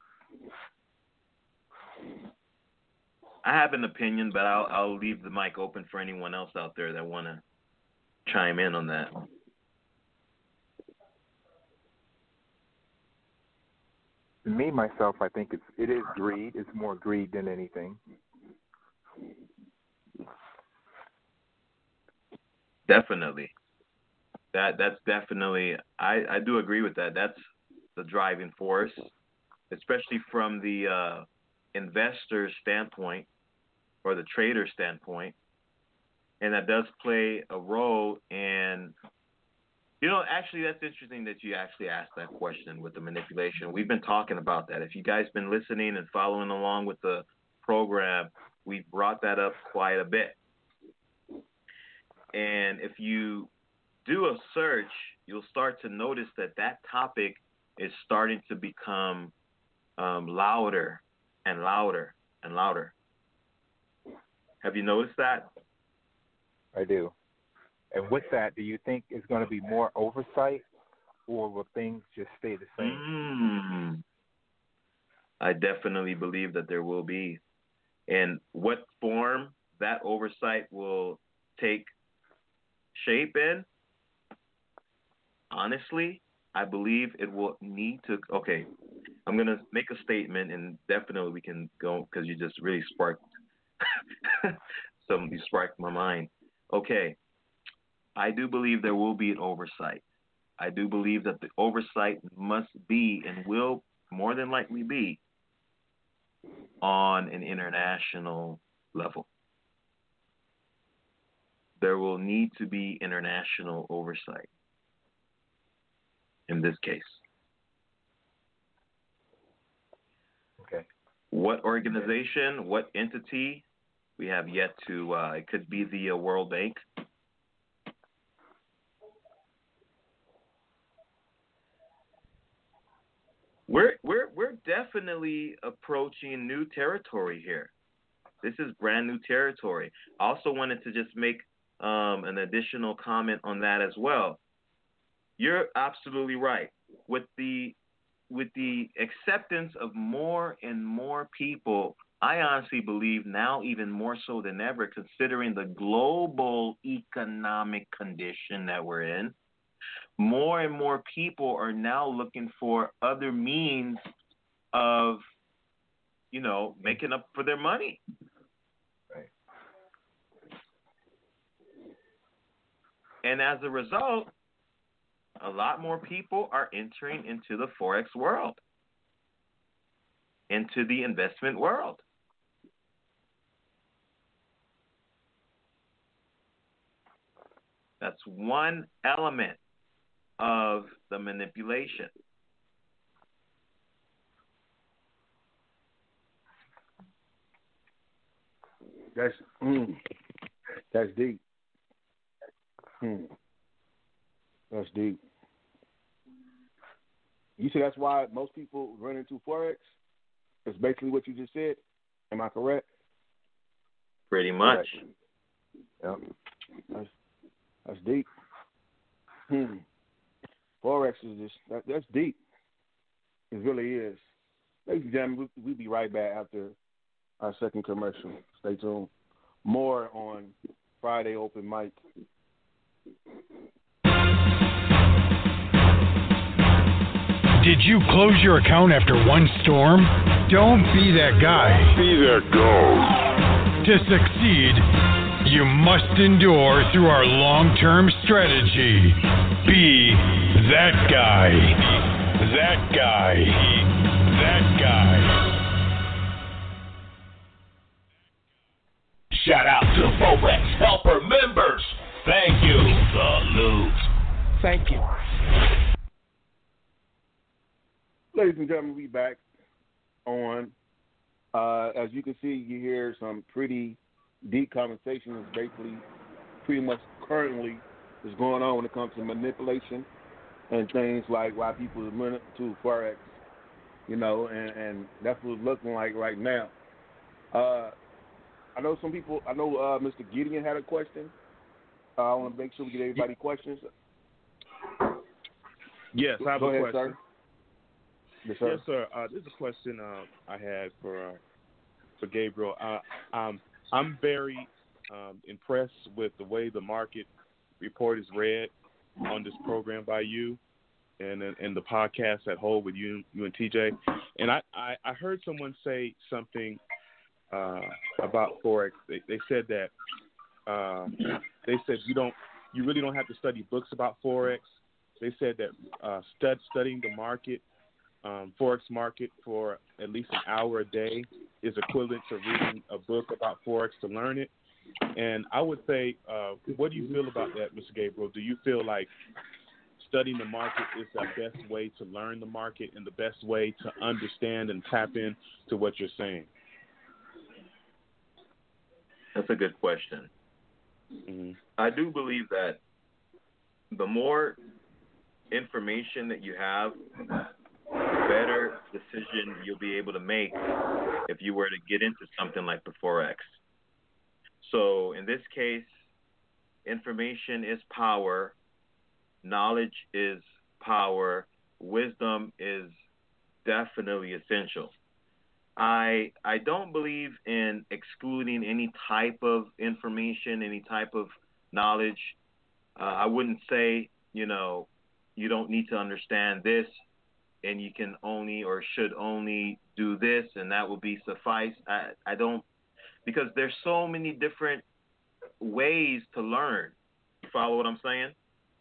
I have an opinion, but I'll I'll leave the mic open for anyone else out there that want to chime in on that. Me myself, I think it's it is greed. It's more greed than anything. Definitely. That that's definitely I, I do agree with that. That's the driving force, especially from the uh, investor standpoint or the trader standpoint, and that does play a role in. You know, actually, that's interesting that you actually asked that question with the manipulation. We've been talking about that. If you guys been listening and following along with the program, we brought that up quite a bit. And if you do a search, you'll start to notice that that topic is starting to become um, louder and louder and louder. Have you noticed that? I do. And with that, do you think it's going to be more oversight, or will things just stay the same? Mm. I definitely believe that there will be. And what form that oversight will take shape in, honestly, I believe it will need to. Okay, I'm going to make a statement, and definitely we can go because you just really sparked some, you sparked my mind. Okay, I do believe there will be an oversight. I do believe that the oversight must be and will more than likely be on an international level. There will need to be international oversight in this case. Okay. What organization, what entity, we have yet to, uh, it could be the uh, World Bank. We're, we're, we're definitely approaching new territory here. This is brand new territory. I also wanted to just make um, an additional comment on that as well. You're absolutely right. With the with the acceptance of more and more people, I honestly believe now even more so than ever, considering the global economic condition that we're in, more and more people are now looking for other means of, you know, making up for their money. Right. And as a result, a lot more people are entering into the Forex world, into the investment world. That's one element of the manipulation. That's mm, that's deep. Hmm. That's deep. You see, that's why most people run into Forex? It's basically what you just said. Am I correct? Pretty much. Yep. That's, that's deep. Hmm. Forex is just that, that's deep. It really is. Ladies and gentlemen, we'll be right back after our second commercial. Stay tuned. More on Friday Open Mic. Did you close your account after one storm? Don't be that guy. Be that guy. To succeed, you must endure through our long-term strategy. Be that guy. That guy. That guy. Shout out to Forex Helper members. Thank you. Salute. Thank you. Ladies and gentlemen, we back on. Uh, as you can see, you hear some pretty deep conversations. Basically, pretty much currently is going on when it comes to manipulation and things like why people are running to Forex, you know, and, and that's what it's looking like right now. Uh, I know some people, I know uh, Mister Gideon had a question. Uh, I want to make sure we get everybody questions. Yes, I have Go a ahead, question. Sir. Yes, sir. Yes, sir. Uh, this is a question uh, I had for uh, for Gabriel. Uh, um, I'm very um, impressed with the way the market report is read on this program by you and and the podcast at whole with you, you and T J. And I, I, I heard someone say something uh, about Forex. They, they said that uh, they said you don't you really don't have to study books about Forex. They said that uh, stud, studying the market. Um, Forex market for at least an hour a day is equivalent to reading a book about Forex to learn it. And I would say, uh, what do you feel about that, Mister Gabriel? Do you feel like studying the market is the best way to learn the market and the best way to understand and tap in to what you're saying? That's a good question. Mm-hmm. I do believe that the more information that you have, better decision you'll be able to make if you were to get into something like the Forex. So in this case, information is power, knowledge is power, wisdom is definitely essential. I I don't believe in excluding any type of information, any type of knowledge. Uh, I wouldn't say, you know, you don't need to understand this, and you can only or should only do this, and that will be suffice. I, I don't, because there's so many different ways to learn. You follow what I'm saying?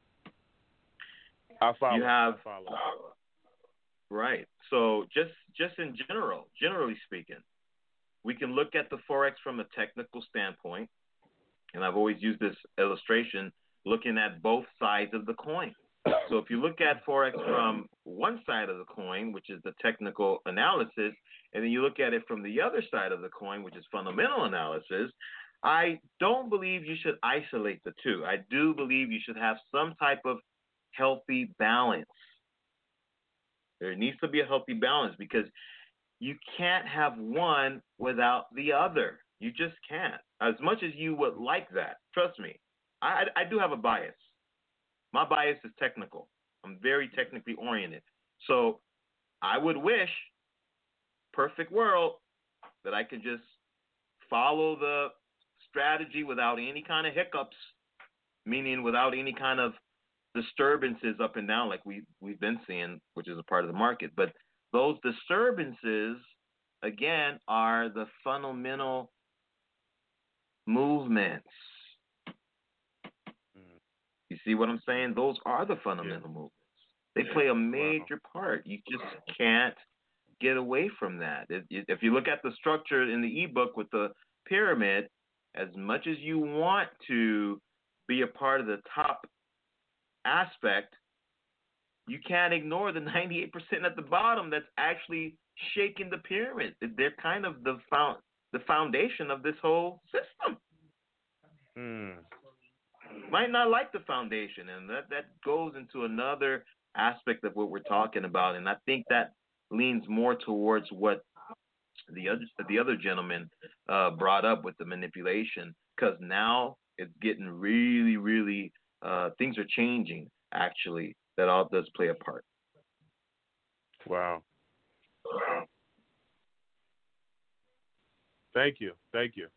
I follow. You have, I follow. Right. So just just in general, generally speaking, we can look at the Forex from a technical standpoint, and I've always used this illustration, looking at both sides of the coin. So if you look at Forex from one side of the coin, which is the technical analysis, and then you look at it from the other side of the coin, which is fundamental analysis, I don't believe you should isolate the two. I do believe you should have some type of healthy balance. There needs to be a healthy balance because you can't have one without the other. You just can't. As much as you would like that, trust me, I, I do have a bias. My bias is technical. I'm very technically oriented. So I would wish, perfect world, that I could just follow the strategy without any kind of hiccups, meaning without any kind of disturbances up and down like we, we've been seeing, which is a part of the market. But those disturbances, again, are the fundamental movements. You see what I'm saying? Those are the fundamental yeah. movements. They play a major wow. part. You just can't get away from that. If, if you look at the structure in the ebook with the pyramid, as much as you want to be a part of the top aspect, you can't ignore the ninety-eight percent at the bottom that's actually shaking the pyramid. They're kind of the found, the foundation of this whole system. Hmm. Might not like the foundation, and that, that goes into another aspect of what we're talking about, and I think that leans more towards what the other the other gentleman uh, brought up with the manipulation, because now it's getting really, really uh, things are changing actually that all does play a part. Wow. Thank you. Thank you.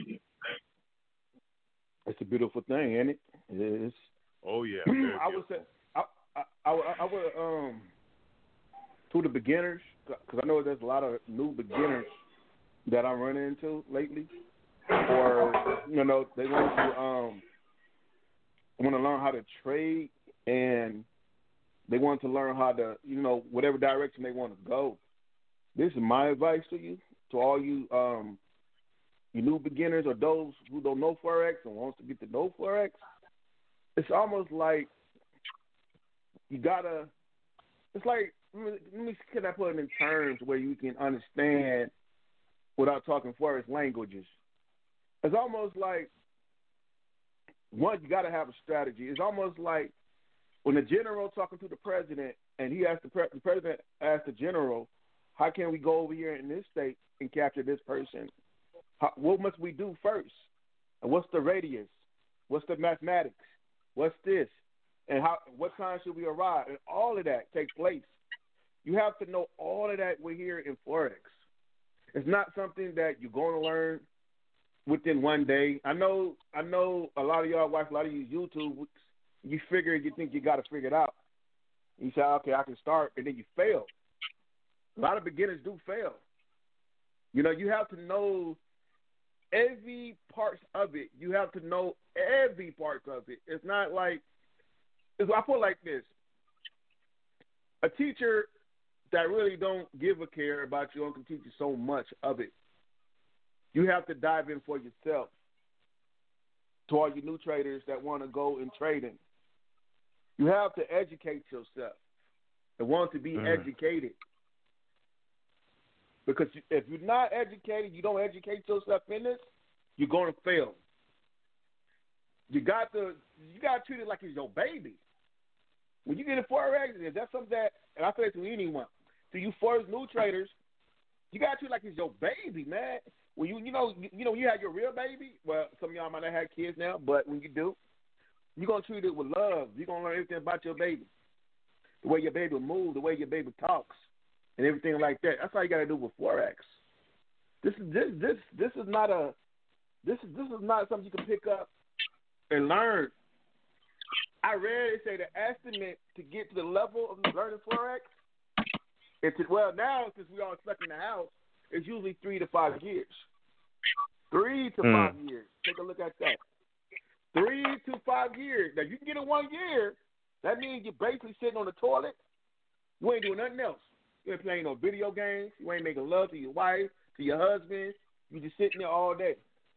It's a beautiful thing, ain't it? It is. Oh yeah. I would say, I, I, I, I would um to the beginners, because I know there's a lot of new beginners that I'm running into lately, or you know they want to um want to learn how to trade, and they want to learn how to you know whatever direction they want to go. This is my advice to you, to all you um you new beginners or those who don't know Forex and wants to get to know Forex. It's almost like you gotta. It's like let me can I put it in terms where you can understand without talking Forex languages. It's almost like one, you gotta have a strategy. It's almost like when the general talking to the president and he asked the, pre- the president asked the general, how can we go over here in this state and capture this person? How, what must we do first? And what's the radius? What's the mathematics? What's this? And how? What time should we arrive? And all of that takes place. You have to know all of that we're here in Forex. It's not something that you're going to learn within one day. I know I know a lot of y'all watch a lot of you YouTube. You figure you think you got to figure it out. You say, okay, I can start, and then you fail. A lot of beginners do fail. You know, you have to know every part of it. You have to know every part of it. It's not like it's, I put it like this. A teacher that really don't give a care about you and can teach you so much of it. You have to dive in for yourself. To all you new traders that want to go in trading, you have to educate yourself and want to be mm. educated. Because if you're not educated, you don't educate yourself in this, you're going to fail. You got to you got to treat it like it's your baby. When you get in Forex, that's something that, and I say it to anyone, to you Forex new traders, you got to treat it like it's your baby, man. When you you know you, you know you have your real baby. Well, some of y'all might not have kids now, but when you do, you're gonna treat it with love. You're gonna learn everything about your baby, the way your baby moves, the way your baby talks, and everything like that. That's how you got to do with Forex. This is this this this is not a this is this is not something you can pick up and learn. I read it say the estimate to get to the level of learning Forex. It's well now since we all stuck in the house, it's usually three to five years. Three to mm. five years. Take a look at that. Three to five years. Now you can get it one year. That means you're basically sitting on the toilet. You ain't doing nothing else. You ain't playing no video games. You ain't making love to your wife, to your husband. You just sitting there all day.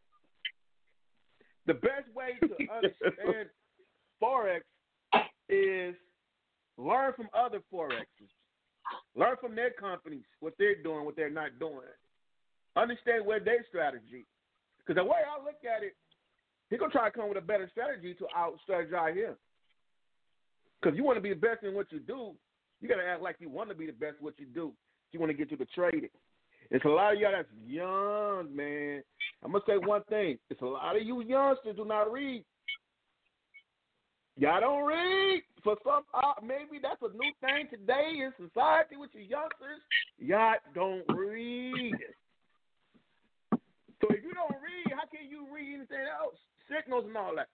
The best way to understand Forex is learn from other Forexes. Learn from their companies, what they're doing, what they're not doing. Understand where their strategy. Because the way I look at it, he's going to try to come with a better strategy to out-strategize him. Because you want to be the best in what you do, you got to act like you want to be the best in what you do. You want to get to the trading. It's a lot of y'all that's young, man. I'm going to say one thing. It's a lot of you youngsters do not read. Y'all don't read. For some, uh, maybe that's a new thing today in society with you youngsters. Y'all don't read. So if you don't read, how can you read anything else? Signals and all that.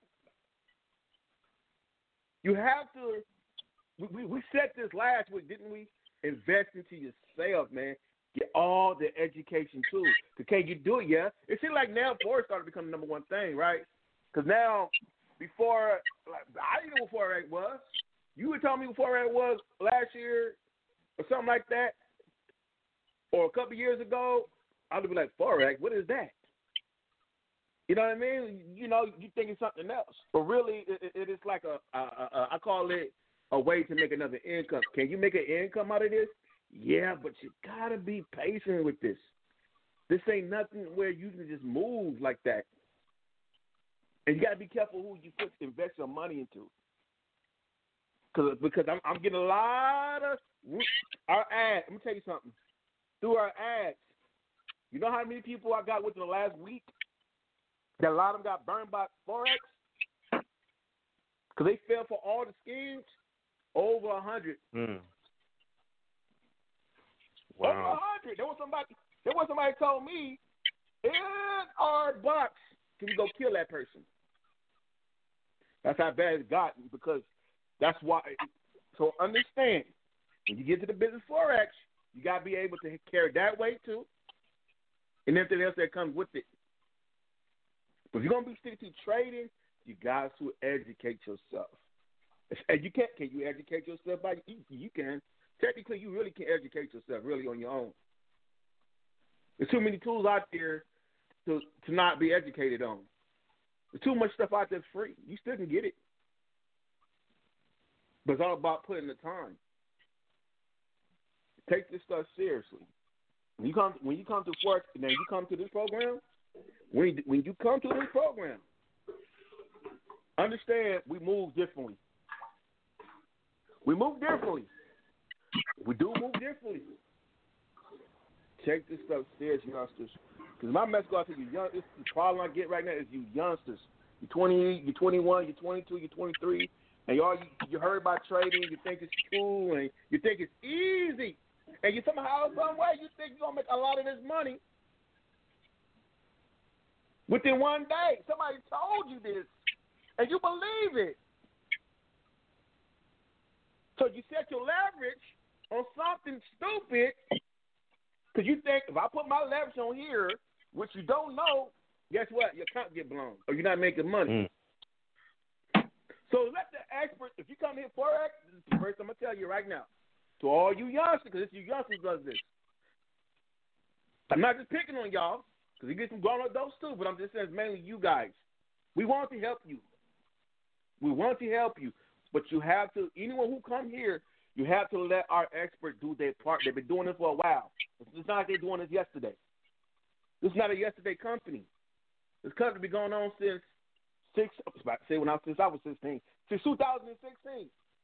You have to. We, we, we said this last week, didn't we? Invest into yourself, man. Get all the education too. Because can you do it? Yeah. It seems like now Forex started to become the number one thing, right? Because now, before, like, I didn't know what Forex was. You would tell me what Forex was last year or something like that, or a couple years ago, I would be like, Forex, what is that? You know what I mean? You know, you think it's something else. But really, it, it is like a, a, a, I call it a way to make another income. Can you make an income out of this? Yeah, but you got to be patient with this. This ain't nothing where you can just move like that. And you got to be careful who you put invest your money into. Cause, because I'm, I'm getting a lot of our ads. Let me tell you something. Through our ads, you know how many people I got within the last week? That a lot of them got burned by Forex because they fell for all the schemes. Over a hundred. Mm. Wow. Over Wow. a hundred. There was somebody. There was somebody told me, in our box, can we go kill that person? That's how bad it's gotten, because that's why. So understand, when you get to the business forex, you gotta be able to carry that weight too, and everything else that comes with it. But if you're gonna be sticking to trading, you got to educate yourself. And you can't. Can you educate yourself by you? You can. Technically, you really can educate yourself really on your own. There's too many tools out there to to not be educated on. There's too much stuff out there free. You still can get it, but it's all about putting the time. Take this stuff seriously. When you come when you come to work, and then you come to this program. When when you come to this program, understand we move differently. We move differently. We do move differently. Take this stuff serious, youngsters. Because my message out to you, young, this the problem I get right now is you youngsters. You're twenty, you're twenty-one, you're twenty-two, you're twenty-three, and y'all you, you heard about trading, you think it's cool, and you think it's easy, and you somehow, some way, you think you're gonna make a lot of this money within one day. Somebody told you this, and you believe it. So you set your leverage on something stupid. Because you think, if I put my leverage on here, which you don't know, guess what? Your account get blown, or you're not making money. Mm. So let the expert, if you come here Forex, this is the first I'm going to tell you right now, to all you youngsters, because it's you youngsters does this. I'm not just picking on y'all, because you get some grown adults too, but I'm just saying it's mainly you guys. We want to help you. We want to help you, but you have to, anyone who come here, you have to let our experts do their part. They've been doing this for a while. It's not like they're doing this yesterday. This is not a yesterday company. This company been going on since six. I was about to say when I since I was sixteen, since two thousand sixteen.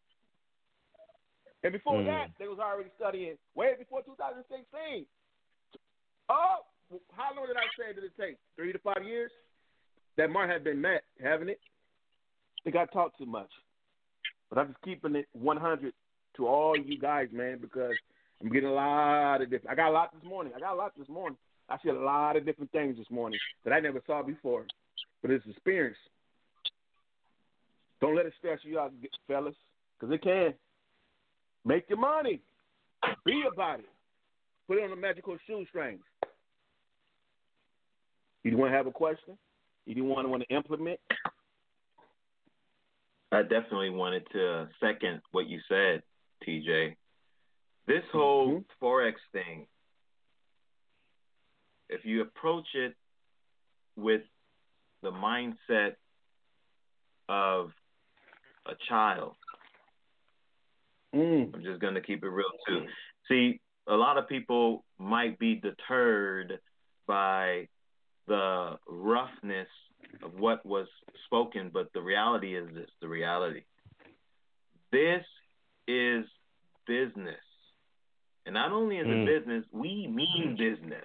And before mm. that, they was already studying way before two thousand sixteen. Oh, how long did I say did it take? Three to five years. That mark had been met, haven't it? I think I talked too much, but I'm just keeping it one hundred to all you guys, man, because I'm getting a lot of different. I got a lot this morning. I got a lot this morning. I see a lot of different things this morning that I never saw before, but it's experience. Don't let it stress you out, fellas, because it can. Make your money. Be about it. Put it on the magical shoestrings. You want to have a question? You want to want to implement? I definitely wanted to second what you said, T J. This whole mm-hmm. Forex thing, if you approach it with the mindset of a child, mm. I'm just going to keep it real too. See, a lot of people might be deterred by the roughness of what was spoken, but the reality is this, the reality. This is business. And not only is mm. it business, we mean business.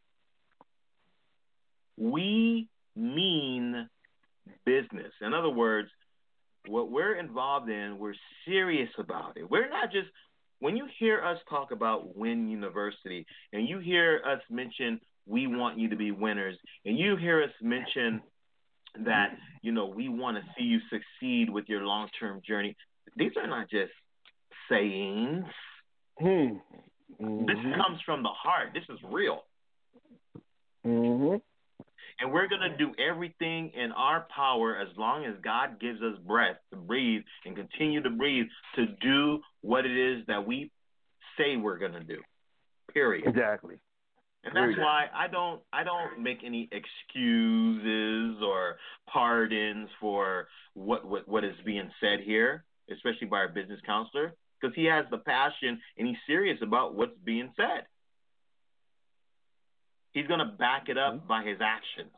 We mean business. In other words, what we're involved in, we're serious about it. We're not just, when you hear us talk about Win University, and you hear us mention we want you to be winners, and you hear us mention that, you know, we want to see you succeed with your long-term journey, these are not just sayings. Hmm. Mm-hmm. This comes from the heart. This is real. Mm-hmm. And we're going to do everything in our power as long as God gives us breath to breathe and continue to breathe to do what it is that we say we're going to do. Period. Exactly. And that's Period. why I don't I don't make any excuses or pardons for what, what, what is being said here, especially by our business counselor, because he has the passion and he's serious about what's being said. He's going to back it up mm-hmm. by his actions.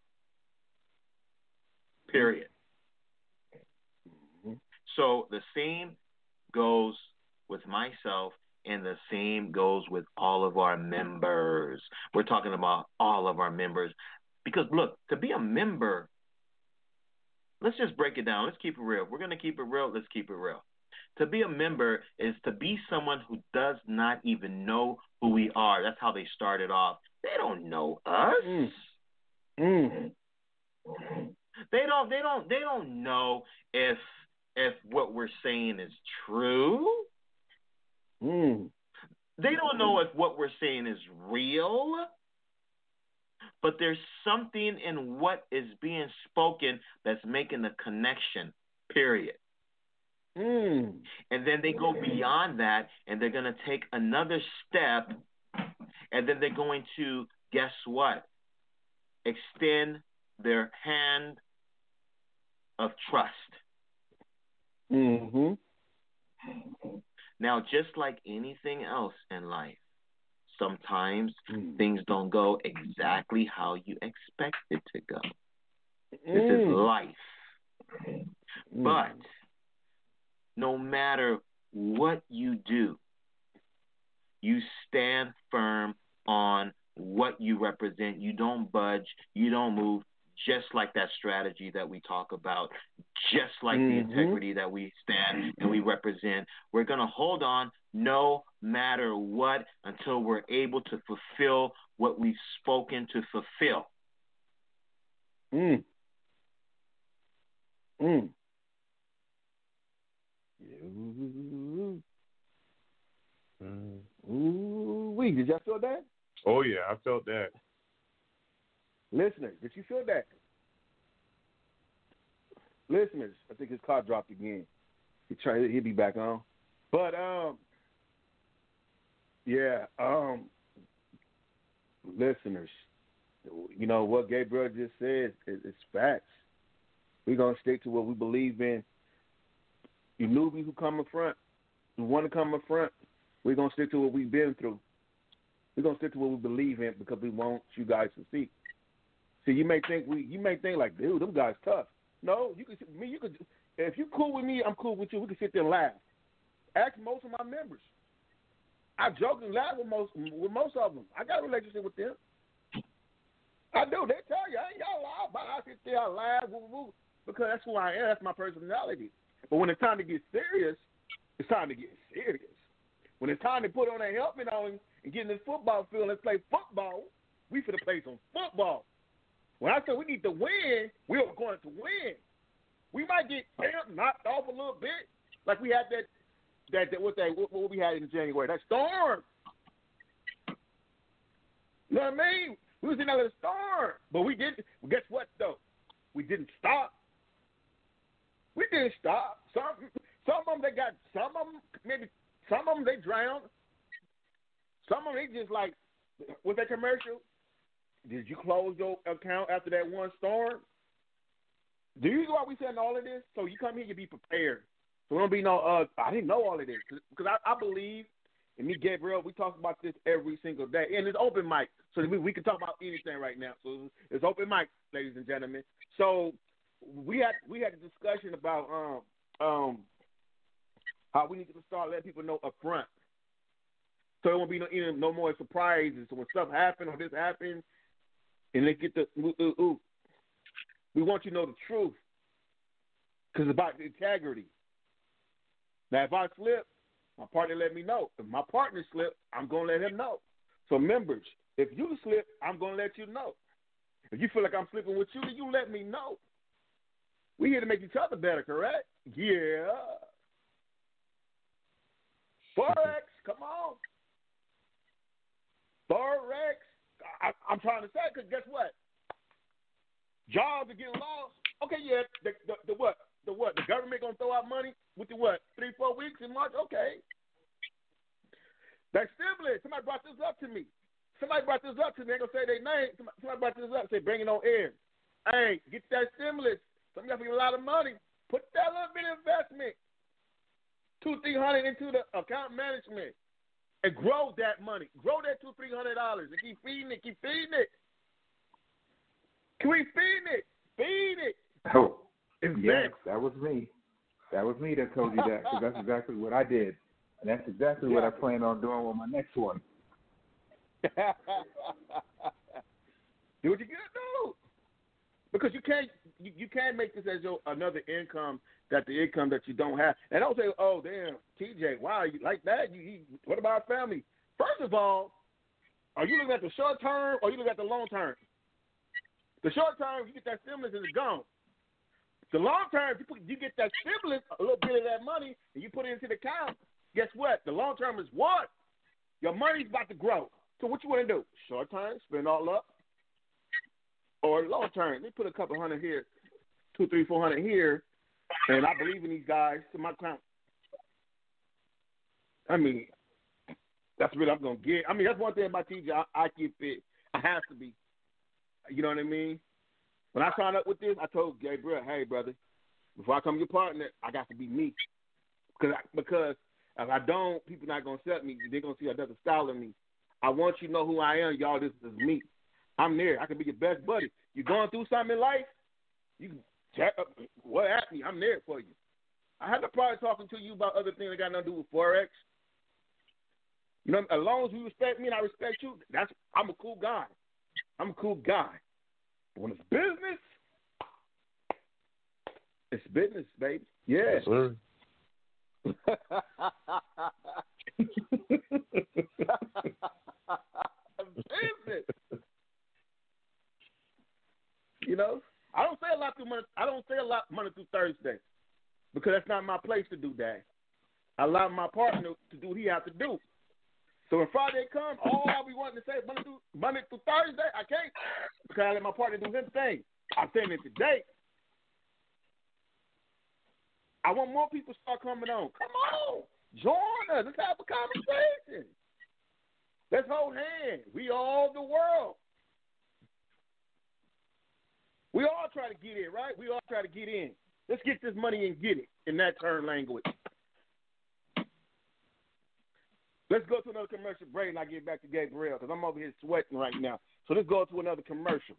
Period. Mm-hmm. So the same goes with myself, and the same goes with all of our members. We're talking about all of our members. Because, look, to be a member, let's just break it down. Let's keep it real. We're going to keep it real. Let's keep it real. To be a member is to be someone who does not even know who we are. That's how they started off. They don't know us. Mm. Mm. They don't. They don't. They don't know if if what we're saying is true. Mm. They don't know if what we're saying is real. But there's something in what is being spoken that's making the connection. Period. Mm. And then they go beyond that, and they're going to take another step, and then they're going to, guess what? Extend their hand of trust. Mm-hmm. Now, just like anything else in life, sometimes mm. things don't go exactly how you expect it to go. Mm. This is life. Mm. But no matter what you do, you stand firm on what you represent. You don't budge. You don't move, just like that strategy that we talk about, just like mm-hmm. the integrity that we stand and we represent. We're going to hold on no matter what until we're able to fulfill what we've spoken to fulfill. Mm. Mm. Ooh. Mm. Ooh, wee. Did y'all feel that? Oh, yeah, I felt that. Listeners, did you feel that? Listeners, I think his car dropped again. He tried. He'll be back on. But um, yeah, um, listeners, you know what Gabriel just said is, is facts. We're gonna stick to what we believe in. You newbies who come in front, who want to come in front, we're gonna stick to what we've been through. We're gonna stick to what we believe in because we want you guys to see. See, you may think we, you may think like, dude, them guys tough. No, you could me. You could if you cool with me, I'm cool with you. We can sit there and laugh. Ask most of my members. I joke and laugh with most with most of them. I got a relationship with them. I do. They tell you, I ain't y'all lie, but I sit there, I laugh, woo, woo, because that's who I am. That's my personality. But when it's time to get serious, it's time to get serious. When it's time to put on a helmet on and get in this football field and play football, we finna play some football. When I say we need to win, we are going to win. We might get knocked off a little bit, like we had that that, that what that what, what we had in January, that storm. You know what I mean? We was in that little storm, but we didn't. Guess what though? We didn't stop. We didn't stop. Some some of them they got some of them maybe some of them they drowned. Some of them they just like with that commercial. Did you close your account after that one storm? Do you know why we saying all of this? So you come here, you be prepared. So there don't be no, uh, I didn't know all of this. Because I, I believe, and me, Gabriel, we talk about this every single day. And it's open mic, so we, we can talk about anything right now. So it's open mic, ladies and gentlemen. So we had we had a discussion about um um how we need to start letting people know up front. So there won't be no, you know, no more surprises. So when stuff happens or this happens, and they get the ooh, ooh, ooh. We want you to know the truth because it's about integrity. Now, if I slip, my partner let me know. If my partner slip, I'm going to let him know. So, members, if you slip, I'm going to let you know. If you feel like I'm slipping with you, then you let me know. We're here to make each other better, correct? Yeah. Forex, come on. Forex. I, I'm trying to say, because guess what? Jobs are getting lost. Okay, yeah, the, the, the what? The what? The government going to throw out money with the what? Three, four weeks in March? Okay. That stimulus, somebody brought this up to me. Somebody brought this up to me. They're going to say their name. Somebody brought this up, say bring it on air. Hey, get that stimulus. Some of y'all get a lot of money. Put that little bit of investment, two, three hundred into the account management, and grow that money. Grow that two, three hundred dollars, and keep feeding it. Keep feeding it. Can we feed it? Feed it. Oh, Invest. yes, that was me. That was me that told you that, because that's exactly what I did. And that's exactly yeah. what I plan on doing with my next one. Do what you gotta do. Because you can't you, you can't make this as your another income that the income that you don't have. And don't say, oh, damn, T J, wow, you like that? You, you, what about family? First of all, are you looking at the short term or are you looking at the long term? The short term, you get that stimulus and it's gone. The long term, you, put, you get that stimulus, a little bit of that money, and you put it into the account. Guess what? The long term is what? Your money's about to grow. So what you want to do? Short term, spend all up, or long term, they put a couple hundred here, two, three, four hundred here, and I believe in these guys to my account. I mean, that's what I'm gonna get. I mean, that's one thing about T J. I, I keep it. I have to be. You know what I mean? When I signed up with this, I told Gabriel, "Hey, brother, before I become your partner, I got to be me, because I, because if I don't, people not gonna accept me. They're gonna see another style in me. I want you to know who I am, y'all. This is me. I'm there. I can be your best buddy. You're going through something in life, you can check up. What at me? I'm there for you. I had no problem talking to you about other things that got nothing to do with Forex. You know, as long as you respect me and I respect you, that's I'm a cool guy. I'm a cool guy. But when it's business, it's business, baby. Yeah. Yes, sir. Business. You know, I don't say a lot through money. I don't say a lot Monday through Thursday because that's not my place to do that. I allow my partner to do what he has to do. So when Friday comes, all I'll be wanting to say Monday through, Monday through Thursday, I can't because I let my partner do his thing. I'm saying it today. I want more people to start coming on. Come on. Join us. Let's have a conversation. Let's hold hands. We all the world. We all try to get in, right? We all try to get in. Let's get this money and get it in that term language. Let's go to another commercial break and I get back to Gabriel because I'm over here sweating right now. So let's go to another commercial.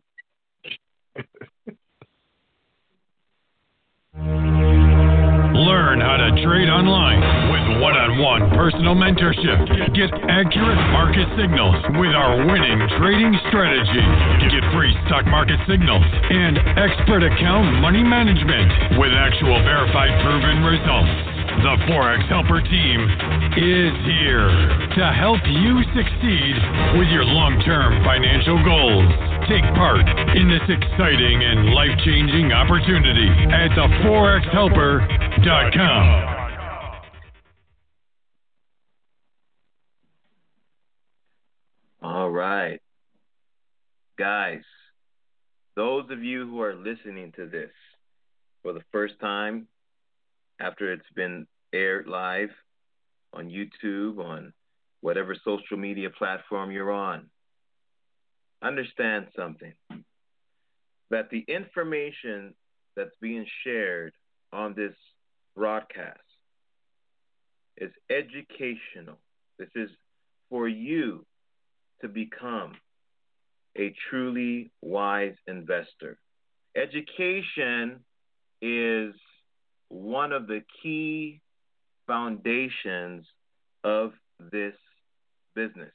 Learn how to trade online with one-on-one personal mentorship. Get accurate market signals with our winning trading strategy. Get free stock market signals and expert account money management with actual verified proven results. The Forex Helper team is here to help you succeed with your long-term financial goals. Take part in this exciting and life-changing opportunity at the forex helper dot com. All right. Guys, those of you who are listening to this for the first time after it's been aired live on YouTube, on whatever social media platform you're on, understand something, that the information that's being shared on this broadcast is educational. This is for you to become a truly wise investor. Education is one of the key foundations of this business.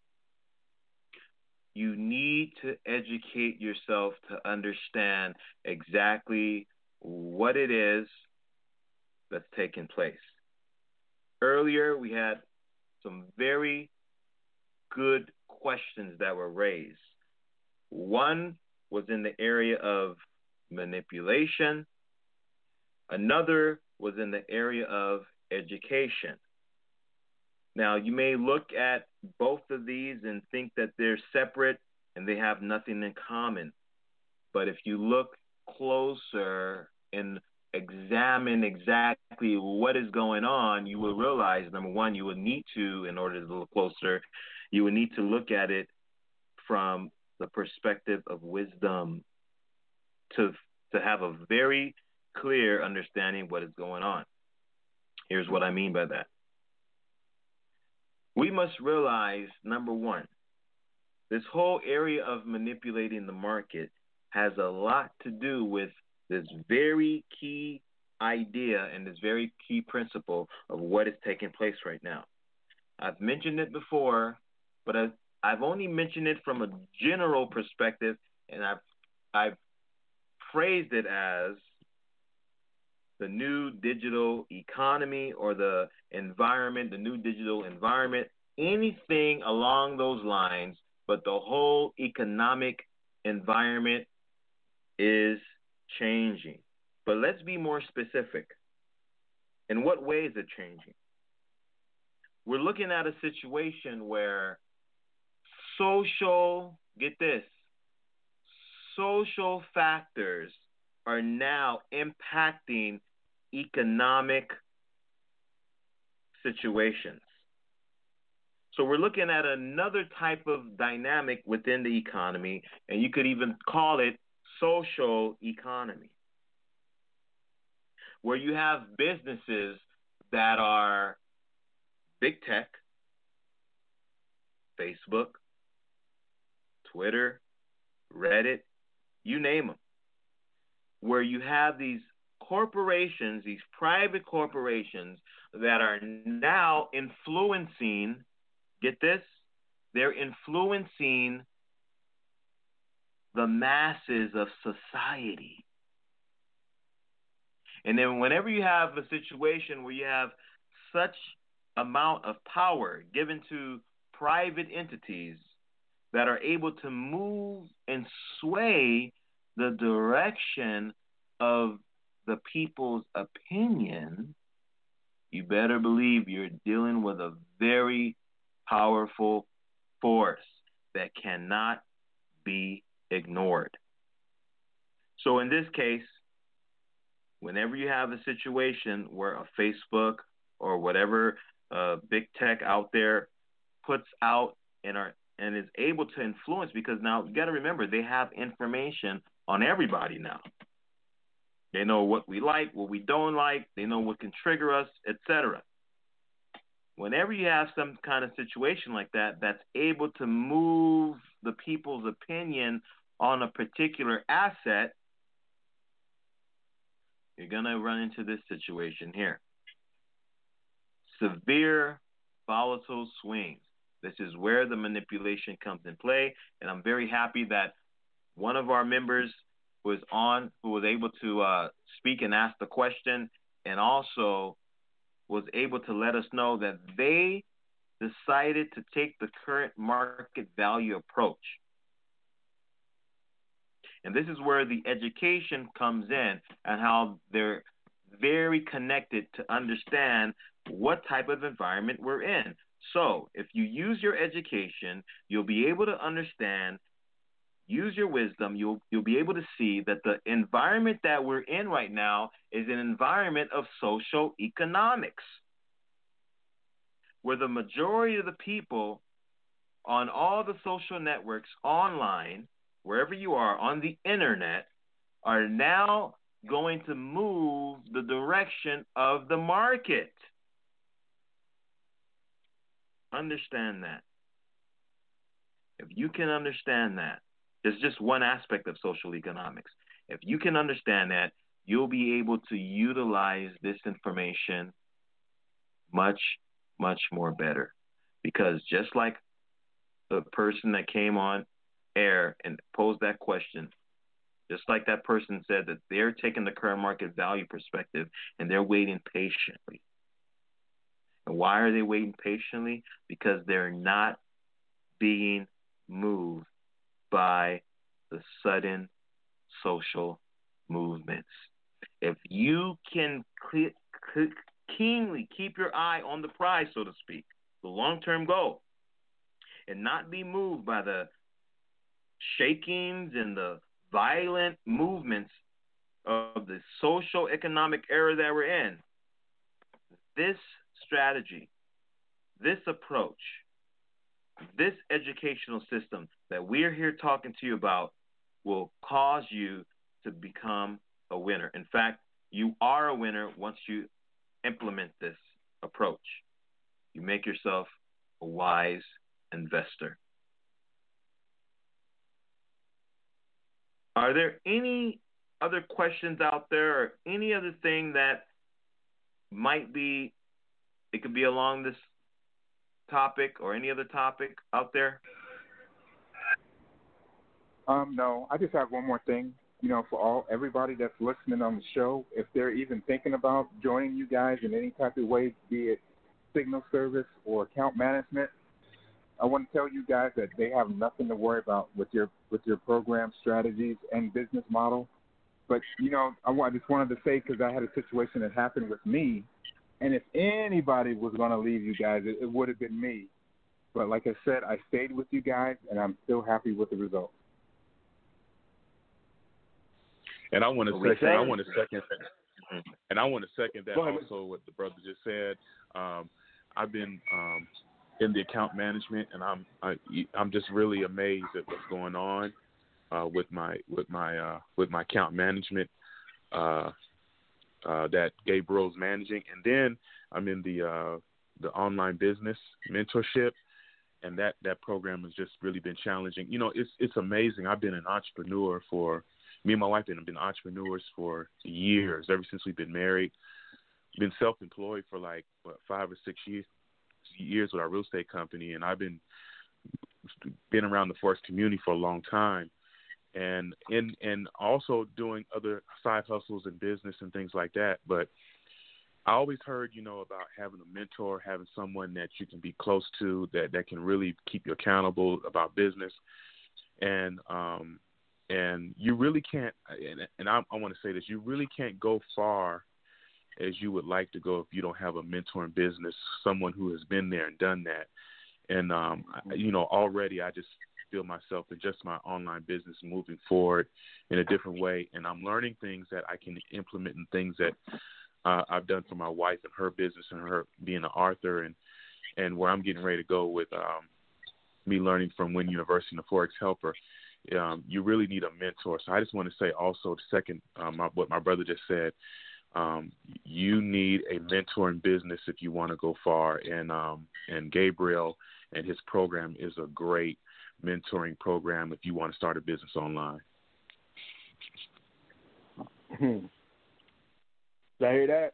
You need to educate yourself to understand exactly what it is that's taking place. Earlier, we had some very good questions that were raised. One was in the area of manipulation. Another was in the area of education. Now, you may look at both of these and think that they're separate and they have nothing in common. But if you look closer and examine exactly what is going on, you will realize, number one, you would need to, in order to look closer, you would need to look at it from the perspective of wisdom to, to have a very clear understanding of what is going on. Here's what I mean by that. We must realize, number one, this whole area of manipulating the market has a lot to do with this very key idea and this very key principle of what is taking place right now. I've mentioned it before, but I've, I've only mentioned it from a general perspective, and I've, I've phrased it as the new digital economy or the environment, the new digital environment, anything along those lines, but the whole economic environment is changing. But let's be more specific. In what way is it changing? We're looking at a situation where social, get this, social factors are now impacting economic situations. So we're looking at another type of dynamic within the economy, and you could even call it social economy, where you have businesses that are big tech, Facebook, Twitter, Reddit, you name them, where you have these corporations, these private corporations that are now influencing, get this, they're influencing the masses of society. And then whenever you have a situation where you have such amount of power given to private entities that are able to move and sway the direction of the people's opinion, you better believe you're dealing with a very powerful force that cannot be ignored. So in this case, whenever you have a situation where a Facebook or whatever uh, big tech out there puts out and are and is able to influence, because now you got to remember they have information on everybody now. They know what we like, what we don't like. They know what can trigger us, et cetera. Whenever you have some kind of situation like that, that's able to move the people's opinion on a particular asset, you're going to run into this situation here. Severe volatile swings. This is where the manipulation comes in play, and I'm very happy that one of our members was on, who was able to uh, speak and ask the question, and also was able to let us know that they decided to take the current market value approach. And this is where the education comes in and how they're very connected to understand what type of environment we're in. So if you use your education, you'll be able to understand, use your wisdom, you'll you'll be able to see that the environment that we're in right now is an environment of social economics, where the majority of the people on all the social networks online, wherever you are on the internet, are now going to move the direction of the market. Understand that. If you can understand that, it's just one aspect of social economics. If you can understand that, you'll be able to utilize this information much, much more better. Because just like the person that came on air and posed that question, just like that person said that they're taking the current market value perspective and they're waiting patiently. And why are they waiting patiently? Because they're not being moved by the sudden social movements. If you can cl- cl- keenly keep your eye on the prize, so to speak, the long-term goal, and not be moved by the shakings and the violent movements of the social economic era that we're in, this strategy, this approach, this educational system that we're here talking to you about will cause you to become a winner. In fact, you are a winner once you implement this approach. You make yourself a wise investor. Are there any other questions out there or any other thing that might be, it could be along this topic or any other topic out there? Um, no, I just have one more thing. you know, for all everybody that's listening on the show, if they're even thinking about joining you guys in any type of way, be it signal service or account management, I want to tell you guys that they have nothing to worry about with your with your program strategies and business model. But, you know, I, I just wanted to say, because I had a situation that happened with me, and if anybody was going to leave you guys, it, it would have been me. But like I said, I stayed with you guys, and I'm still happy with the results. And I want to second. I want to second that. And I want to second that also what the brother just said. Um, I've been um, in the account management, and I'm I, I'm just really amazed at what's going on uh, with my with my uh, with my account management uh, uh, that Gabriel's managing, and then I'm in the uh, the online business mentorship, and that, that program has just really been challenging. You know, it's it's amazing. I've been an entrepreneur for me and my wife have been entrepreneurs for years, ever since we've been married. Been self-employed for like what, five or six years years with our real estate company, and I've been been around the Forex community for a long time, and in and also doing other side hustles and business and things like that. But I always heard, you know, about having a mentor, having someone that you can be close to, that, that can really keep you accountable about business, and um, and you really can't. And, and I, I want to say this: you really can't go far as you would like to go if you don't have a mentor in business, someone who has been there and done that. And, um, you know, already I just feel myself in just my online business moving forward in a different way. And I'm learning things that I can implement and things that uh, I've done for my wife and her business and her being an author, and, and where I'm getting ready to go with um, me learning from Wynn University and the Forex Helper. Um, you really need a mentor. So I just want to say also the second, um, what my brother just said, Um, you need a mentor in business if you want to go far, and um, and Gabriel and his program is a great mentoring program if you want to start a business online. Did I hear that?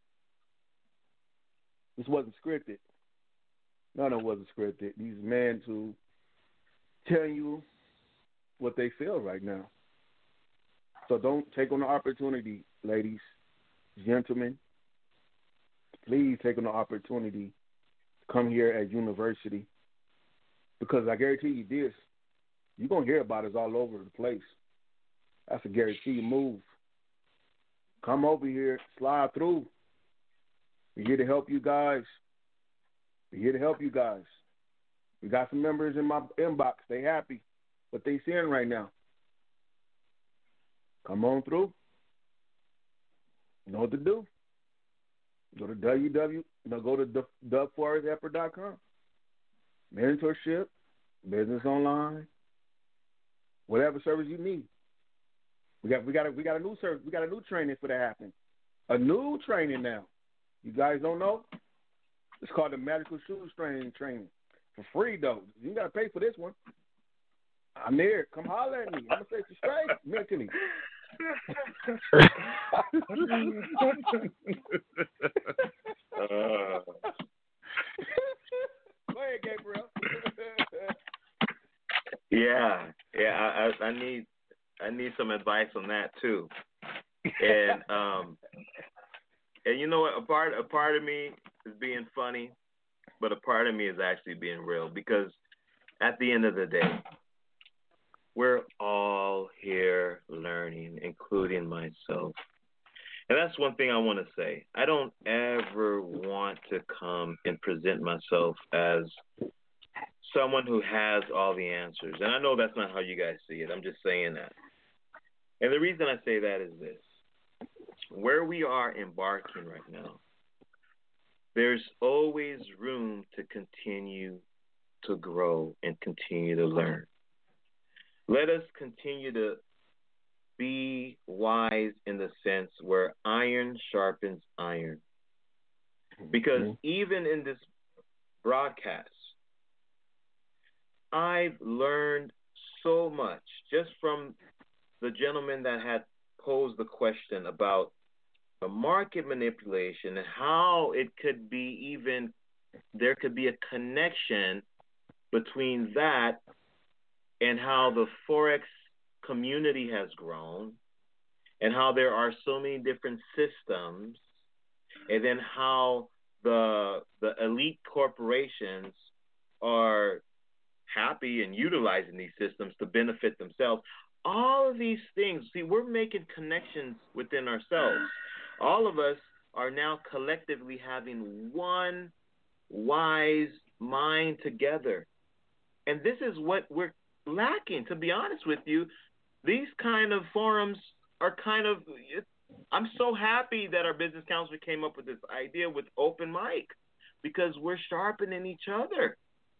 This wasn't scripted. None of it wasn't scripted. These men to tell you what they feel right now. So don't take on the opportunity, ladies. Gentlemen, please take on the opportunity to come here at university, because I guarantee you this, you're going to hear about us all over the place. That's a guaranteed move. Come over here, slide through. We're here to help you guys. We're here to help you guys. We got some members in my inbox. They happy what they seeing right now. Come on through. You know what to do. Go to www. No, go to the forex helper dot com. Mentorship, business online, whatever service you need. We got we got a, we got a new service. We got a new training for that happen. A new training now. You guys don't know? It's called the Magical Shoes Training Training for free though. You got to pay for this one. I'm there. Come holler at me. I'm gonna set you straight mentally. uh. Go ahead, Gabriel. yeah, yeah. I, I need, I need some advice on that too. And um, and you know what? A part, a part of me is being funny, but a part of me is actually being real, because at the end of the day, we're all here learning, including myself. And that's one thing I want to say. I don't ever want to come and present myself as someone who has all the answers. And I know that's not how you guys see it. I'm just saying that. And the reason I say that is this. Where we are embarking right now, there's always room to continue to grow and continue to learn. Let us continue to be wise in the sense where iron sharpens iron. Because mm-hmm. even in this broadcast, I've learned so much just from the gentleman that had posed the question about the market manipulation and how it could be even, there could be a connection between that and how the Forex community has grown and how there are so many different systems, and then how the the elite corporations are happy and utilizing these systems to benefit themselves. All of these things, see, we're making connections within ourselves. All of us are now collectively having one wise mind together. And this is what we're lacking, to be honest with you. These kind of forums are kind of, I'm so happy that our business counselor came up with this idea with open mic, because we're sharpening each other.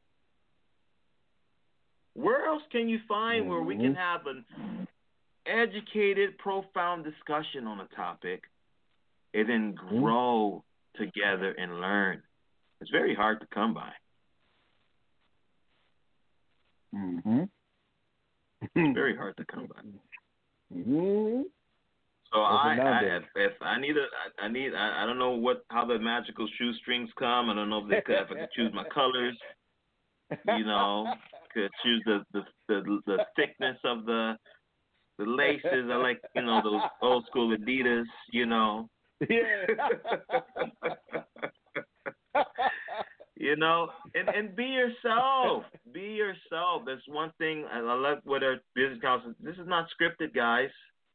Where else can you find where we can have an educated, profound discussion on a topic and then grow together and learn? It's very hard to come by. Mm-hmm. It's very hard to come by. Mm-hmm. So I, I if, if I need a, I need, I, I don't know what how the magical shoestrings come. I don't know if they could, if I could choose my colors. You know, could choose the the, the the thickness of the the laces. I like, you know, those old school Adidas. You know. Yeah. You know, and, and be yourself. Be yourself. That's one thing I, I love what our business counsel. This is not scripted, guys.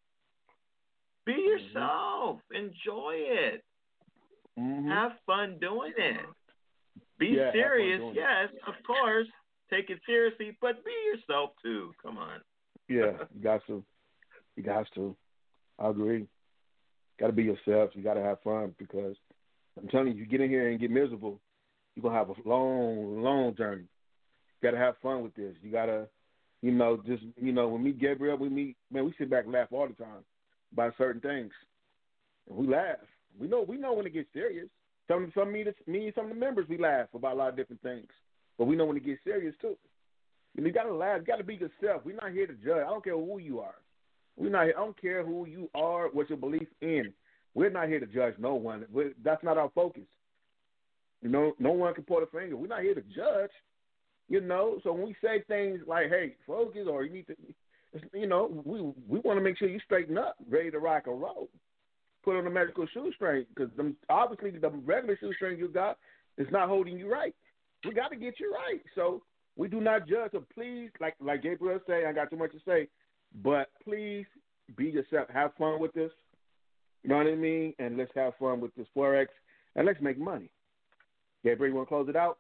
Be yourself. Mm-hmm. Enjoy it. Mm-hmm. Have fun doing it. Be yeah, serious, yes, of course. Take it seriously, but be yourself too. Come on. Yeah, you got to. You got to. I agree. Got to be yourself. You got to have fun, because I'm telling you, you get in here and get miserable, you're going to have a long, long journey. You got to have fun with this. You got to, you know, just, you know, when we meet Gabriel, we meet, man, we sit back and laugh all the time about certain things. And we laugh. We know we know when it gets serious. Some, some me, me and some of the members, we laugh about a lot of different things. But we know when it gets serious, too. You, know, you got to laugh. You got to be yourself. We're not here to judge. I don't care who you are. We're not. I don't care who you are, what your belief in. We're not here to judge no one. We're, that's not our focus. You know, no one can point a finger. We're not here to judge. You know, so when we say things like, "Hey, focus," or you need to, you know, we we want to make sure you straighten up, ready to rock and roll. Put on the medical shoestring, because obviously the regular shoestring you got is not holding you right. We got to get you right. So we do not judge. So please, like like Gabriel said, I got too much to say, but please be yourself. Have fun with this. You know what I mean? And let's have fun with this Forex, and let's make money. Gabriel, you want to close it out?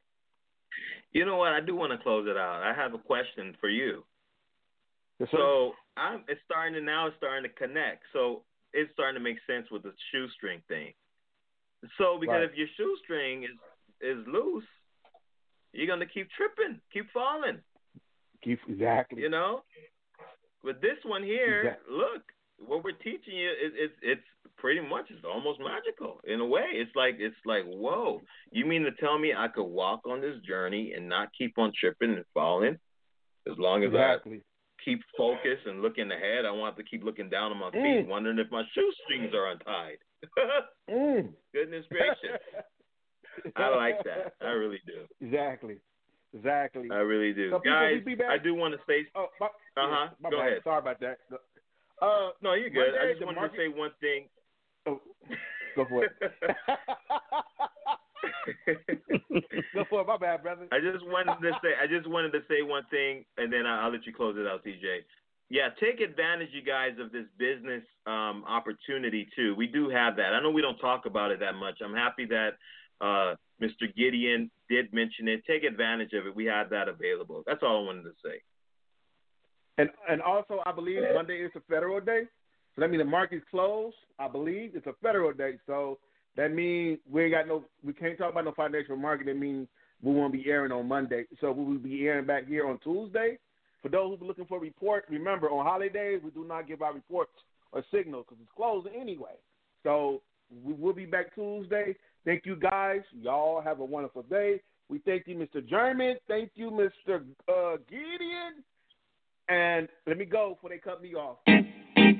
You know what? I do want to close it out. I have a question for you. Yes, so I'm, it's starting to now. It's starting to connect. So it's starting to make sense with the shoestring thing. So because right. if your shoestring is is loose, you're gonna keep tripping, keep falling. Keep exactly. You know. With this one here, exactly. Look, what we're teaching you is it's it's pretty much it's almost magical in a way. It's like it's like whoa. You mean to tell me I could walk on this journey and not keep on tripping and falling, as long as exactly. I keep focused and looking ahead? I want to keep looking down on my feet, mm. wondering if my shoestrings are untied. mm. Goodness gracious. I like that. I really do. Exactly. Exactly. I really do. So Guys, I do want to say oh, my, uh-huh. Yeah, Go bad. ahead. Sorry about that. Uh, no, you're good. Monday, I just wanted market... to say one thing. Oh, go for it. Go for it. My bad, brother. I just wanted to say. I just wanted to say one thing, and then I'll, I'll let you close it out, T J. Yeah, take advantage, you guys, of this business um, opportunity too. We do have that. I know we don't talk about it that much. I'm happy that uh, Mister Gideon did mention it. Take advantage of it. We have that available. That's all I wanted to say. And and also, I believe Monday is a federal day. So that means the market's closed. I believe it's a federal day. So that means we ain't got no, we can't talk about no financial market. That means we won't be airing on Monday. So we will be airing back here on Tuesday. For those who are looking for a report, remember on holidays we do not give our reports or signals because it's closed anyway. So we will be back Tuesday. Thank you guys. Y'all have a wonderful day. We thank you, Mister German. Thank you, Mister Uh, Gideon. And let me go before they cut me off.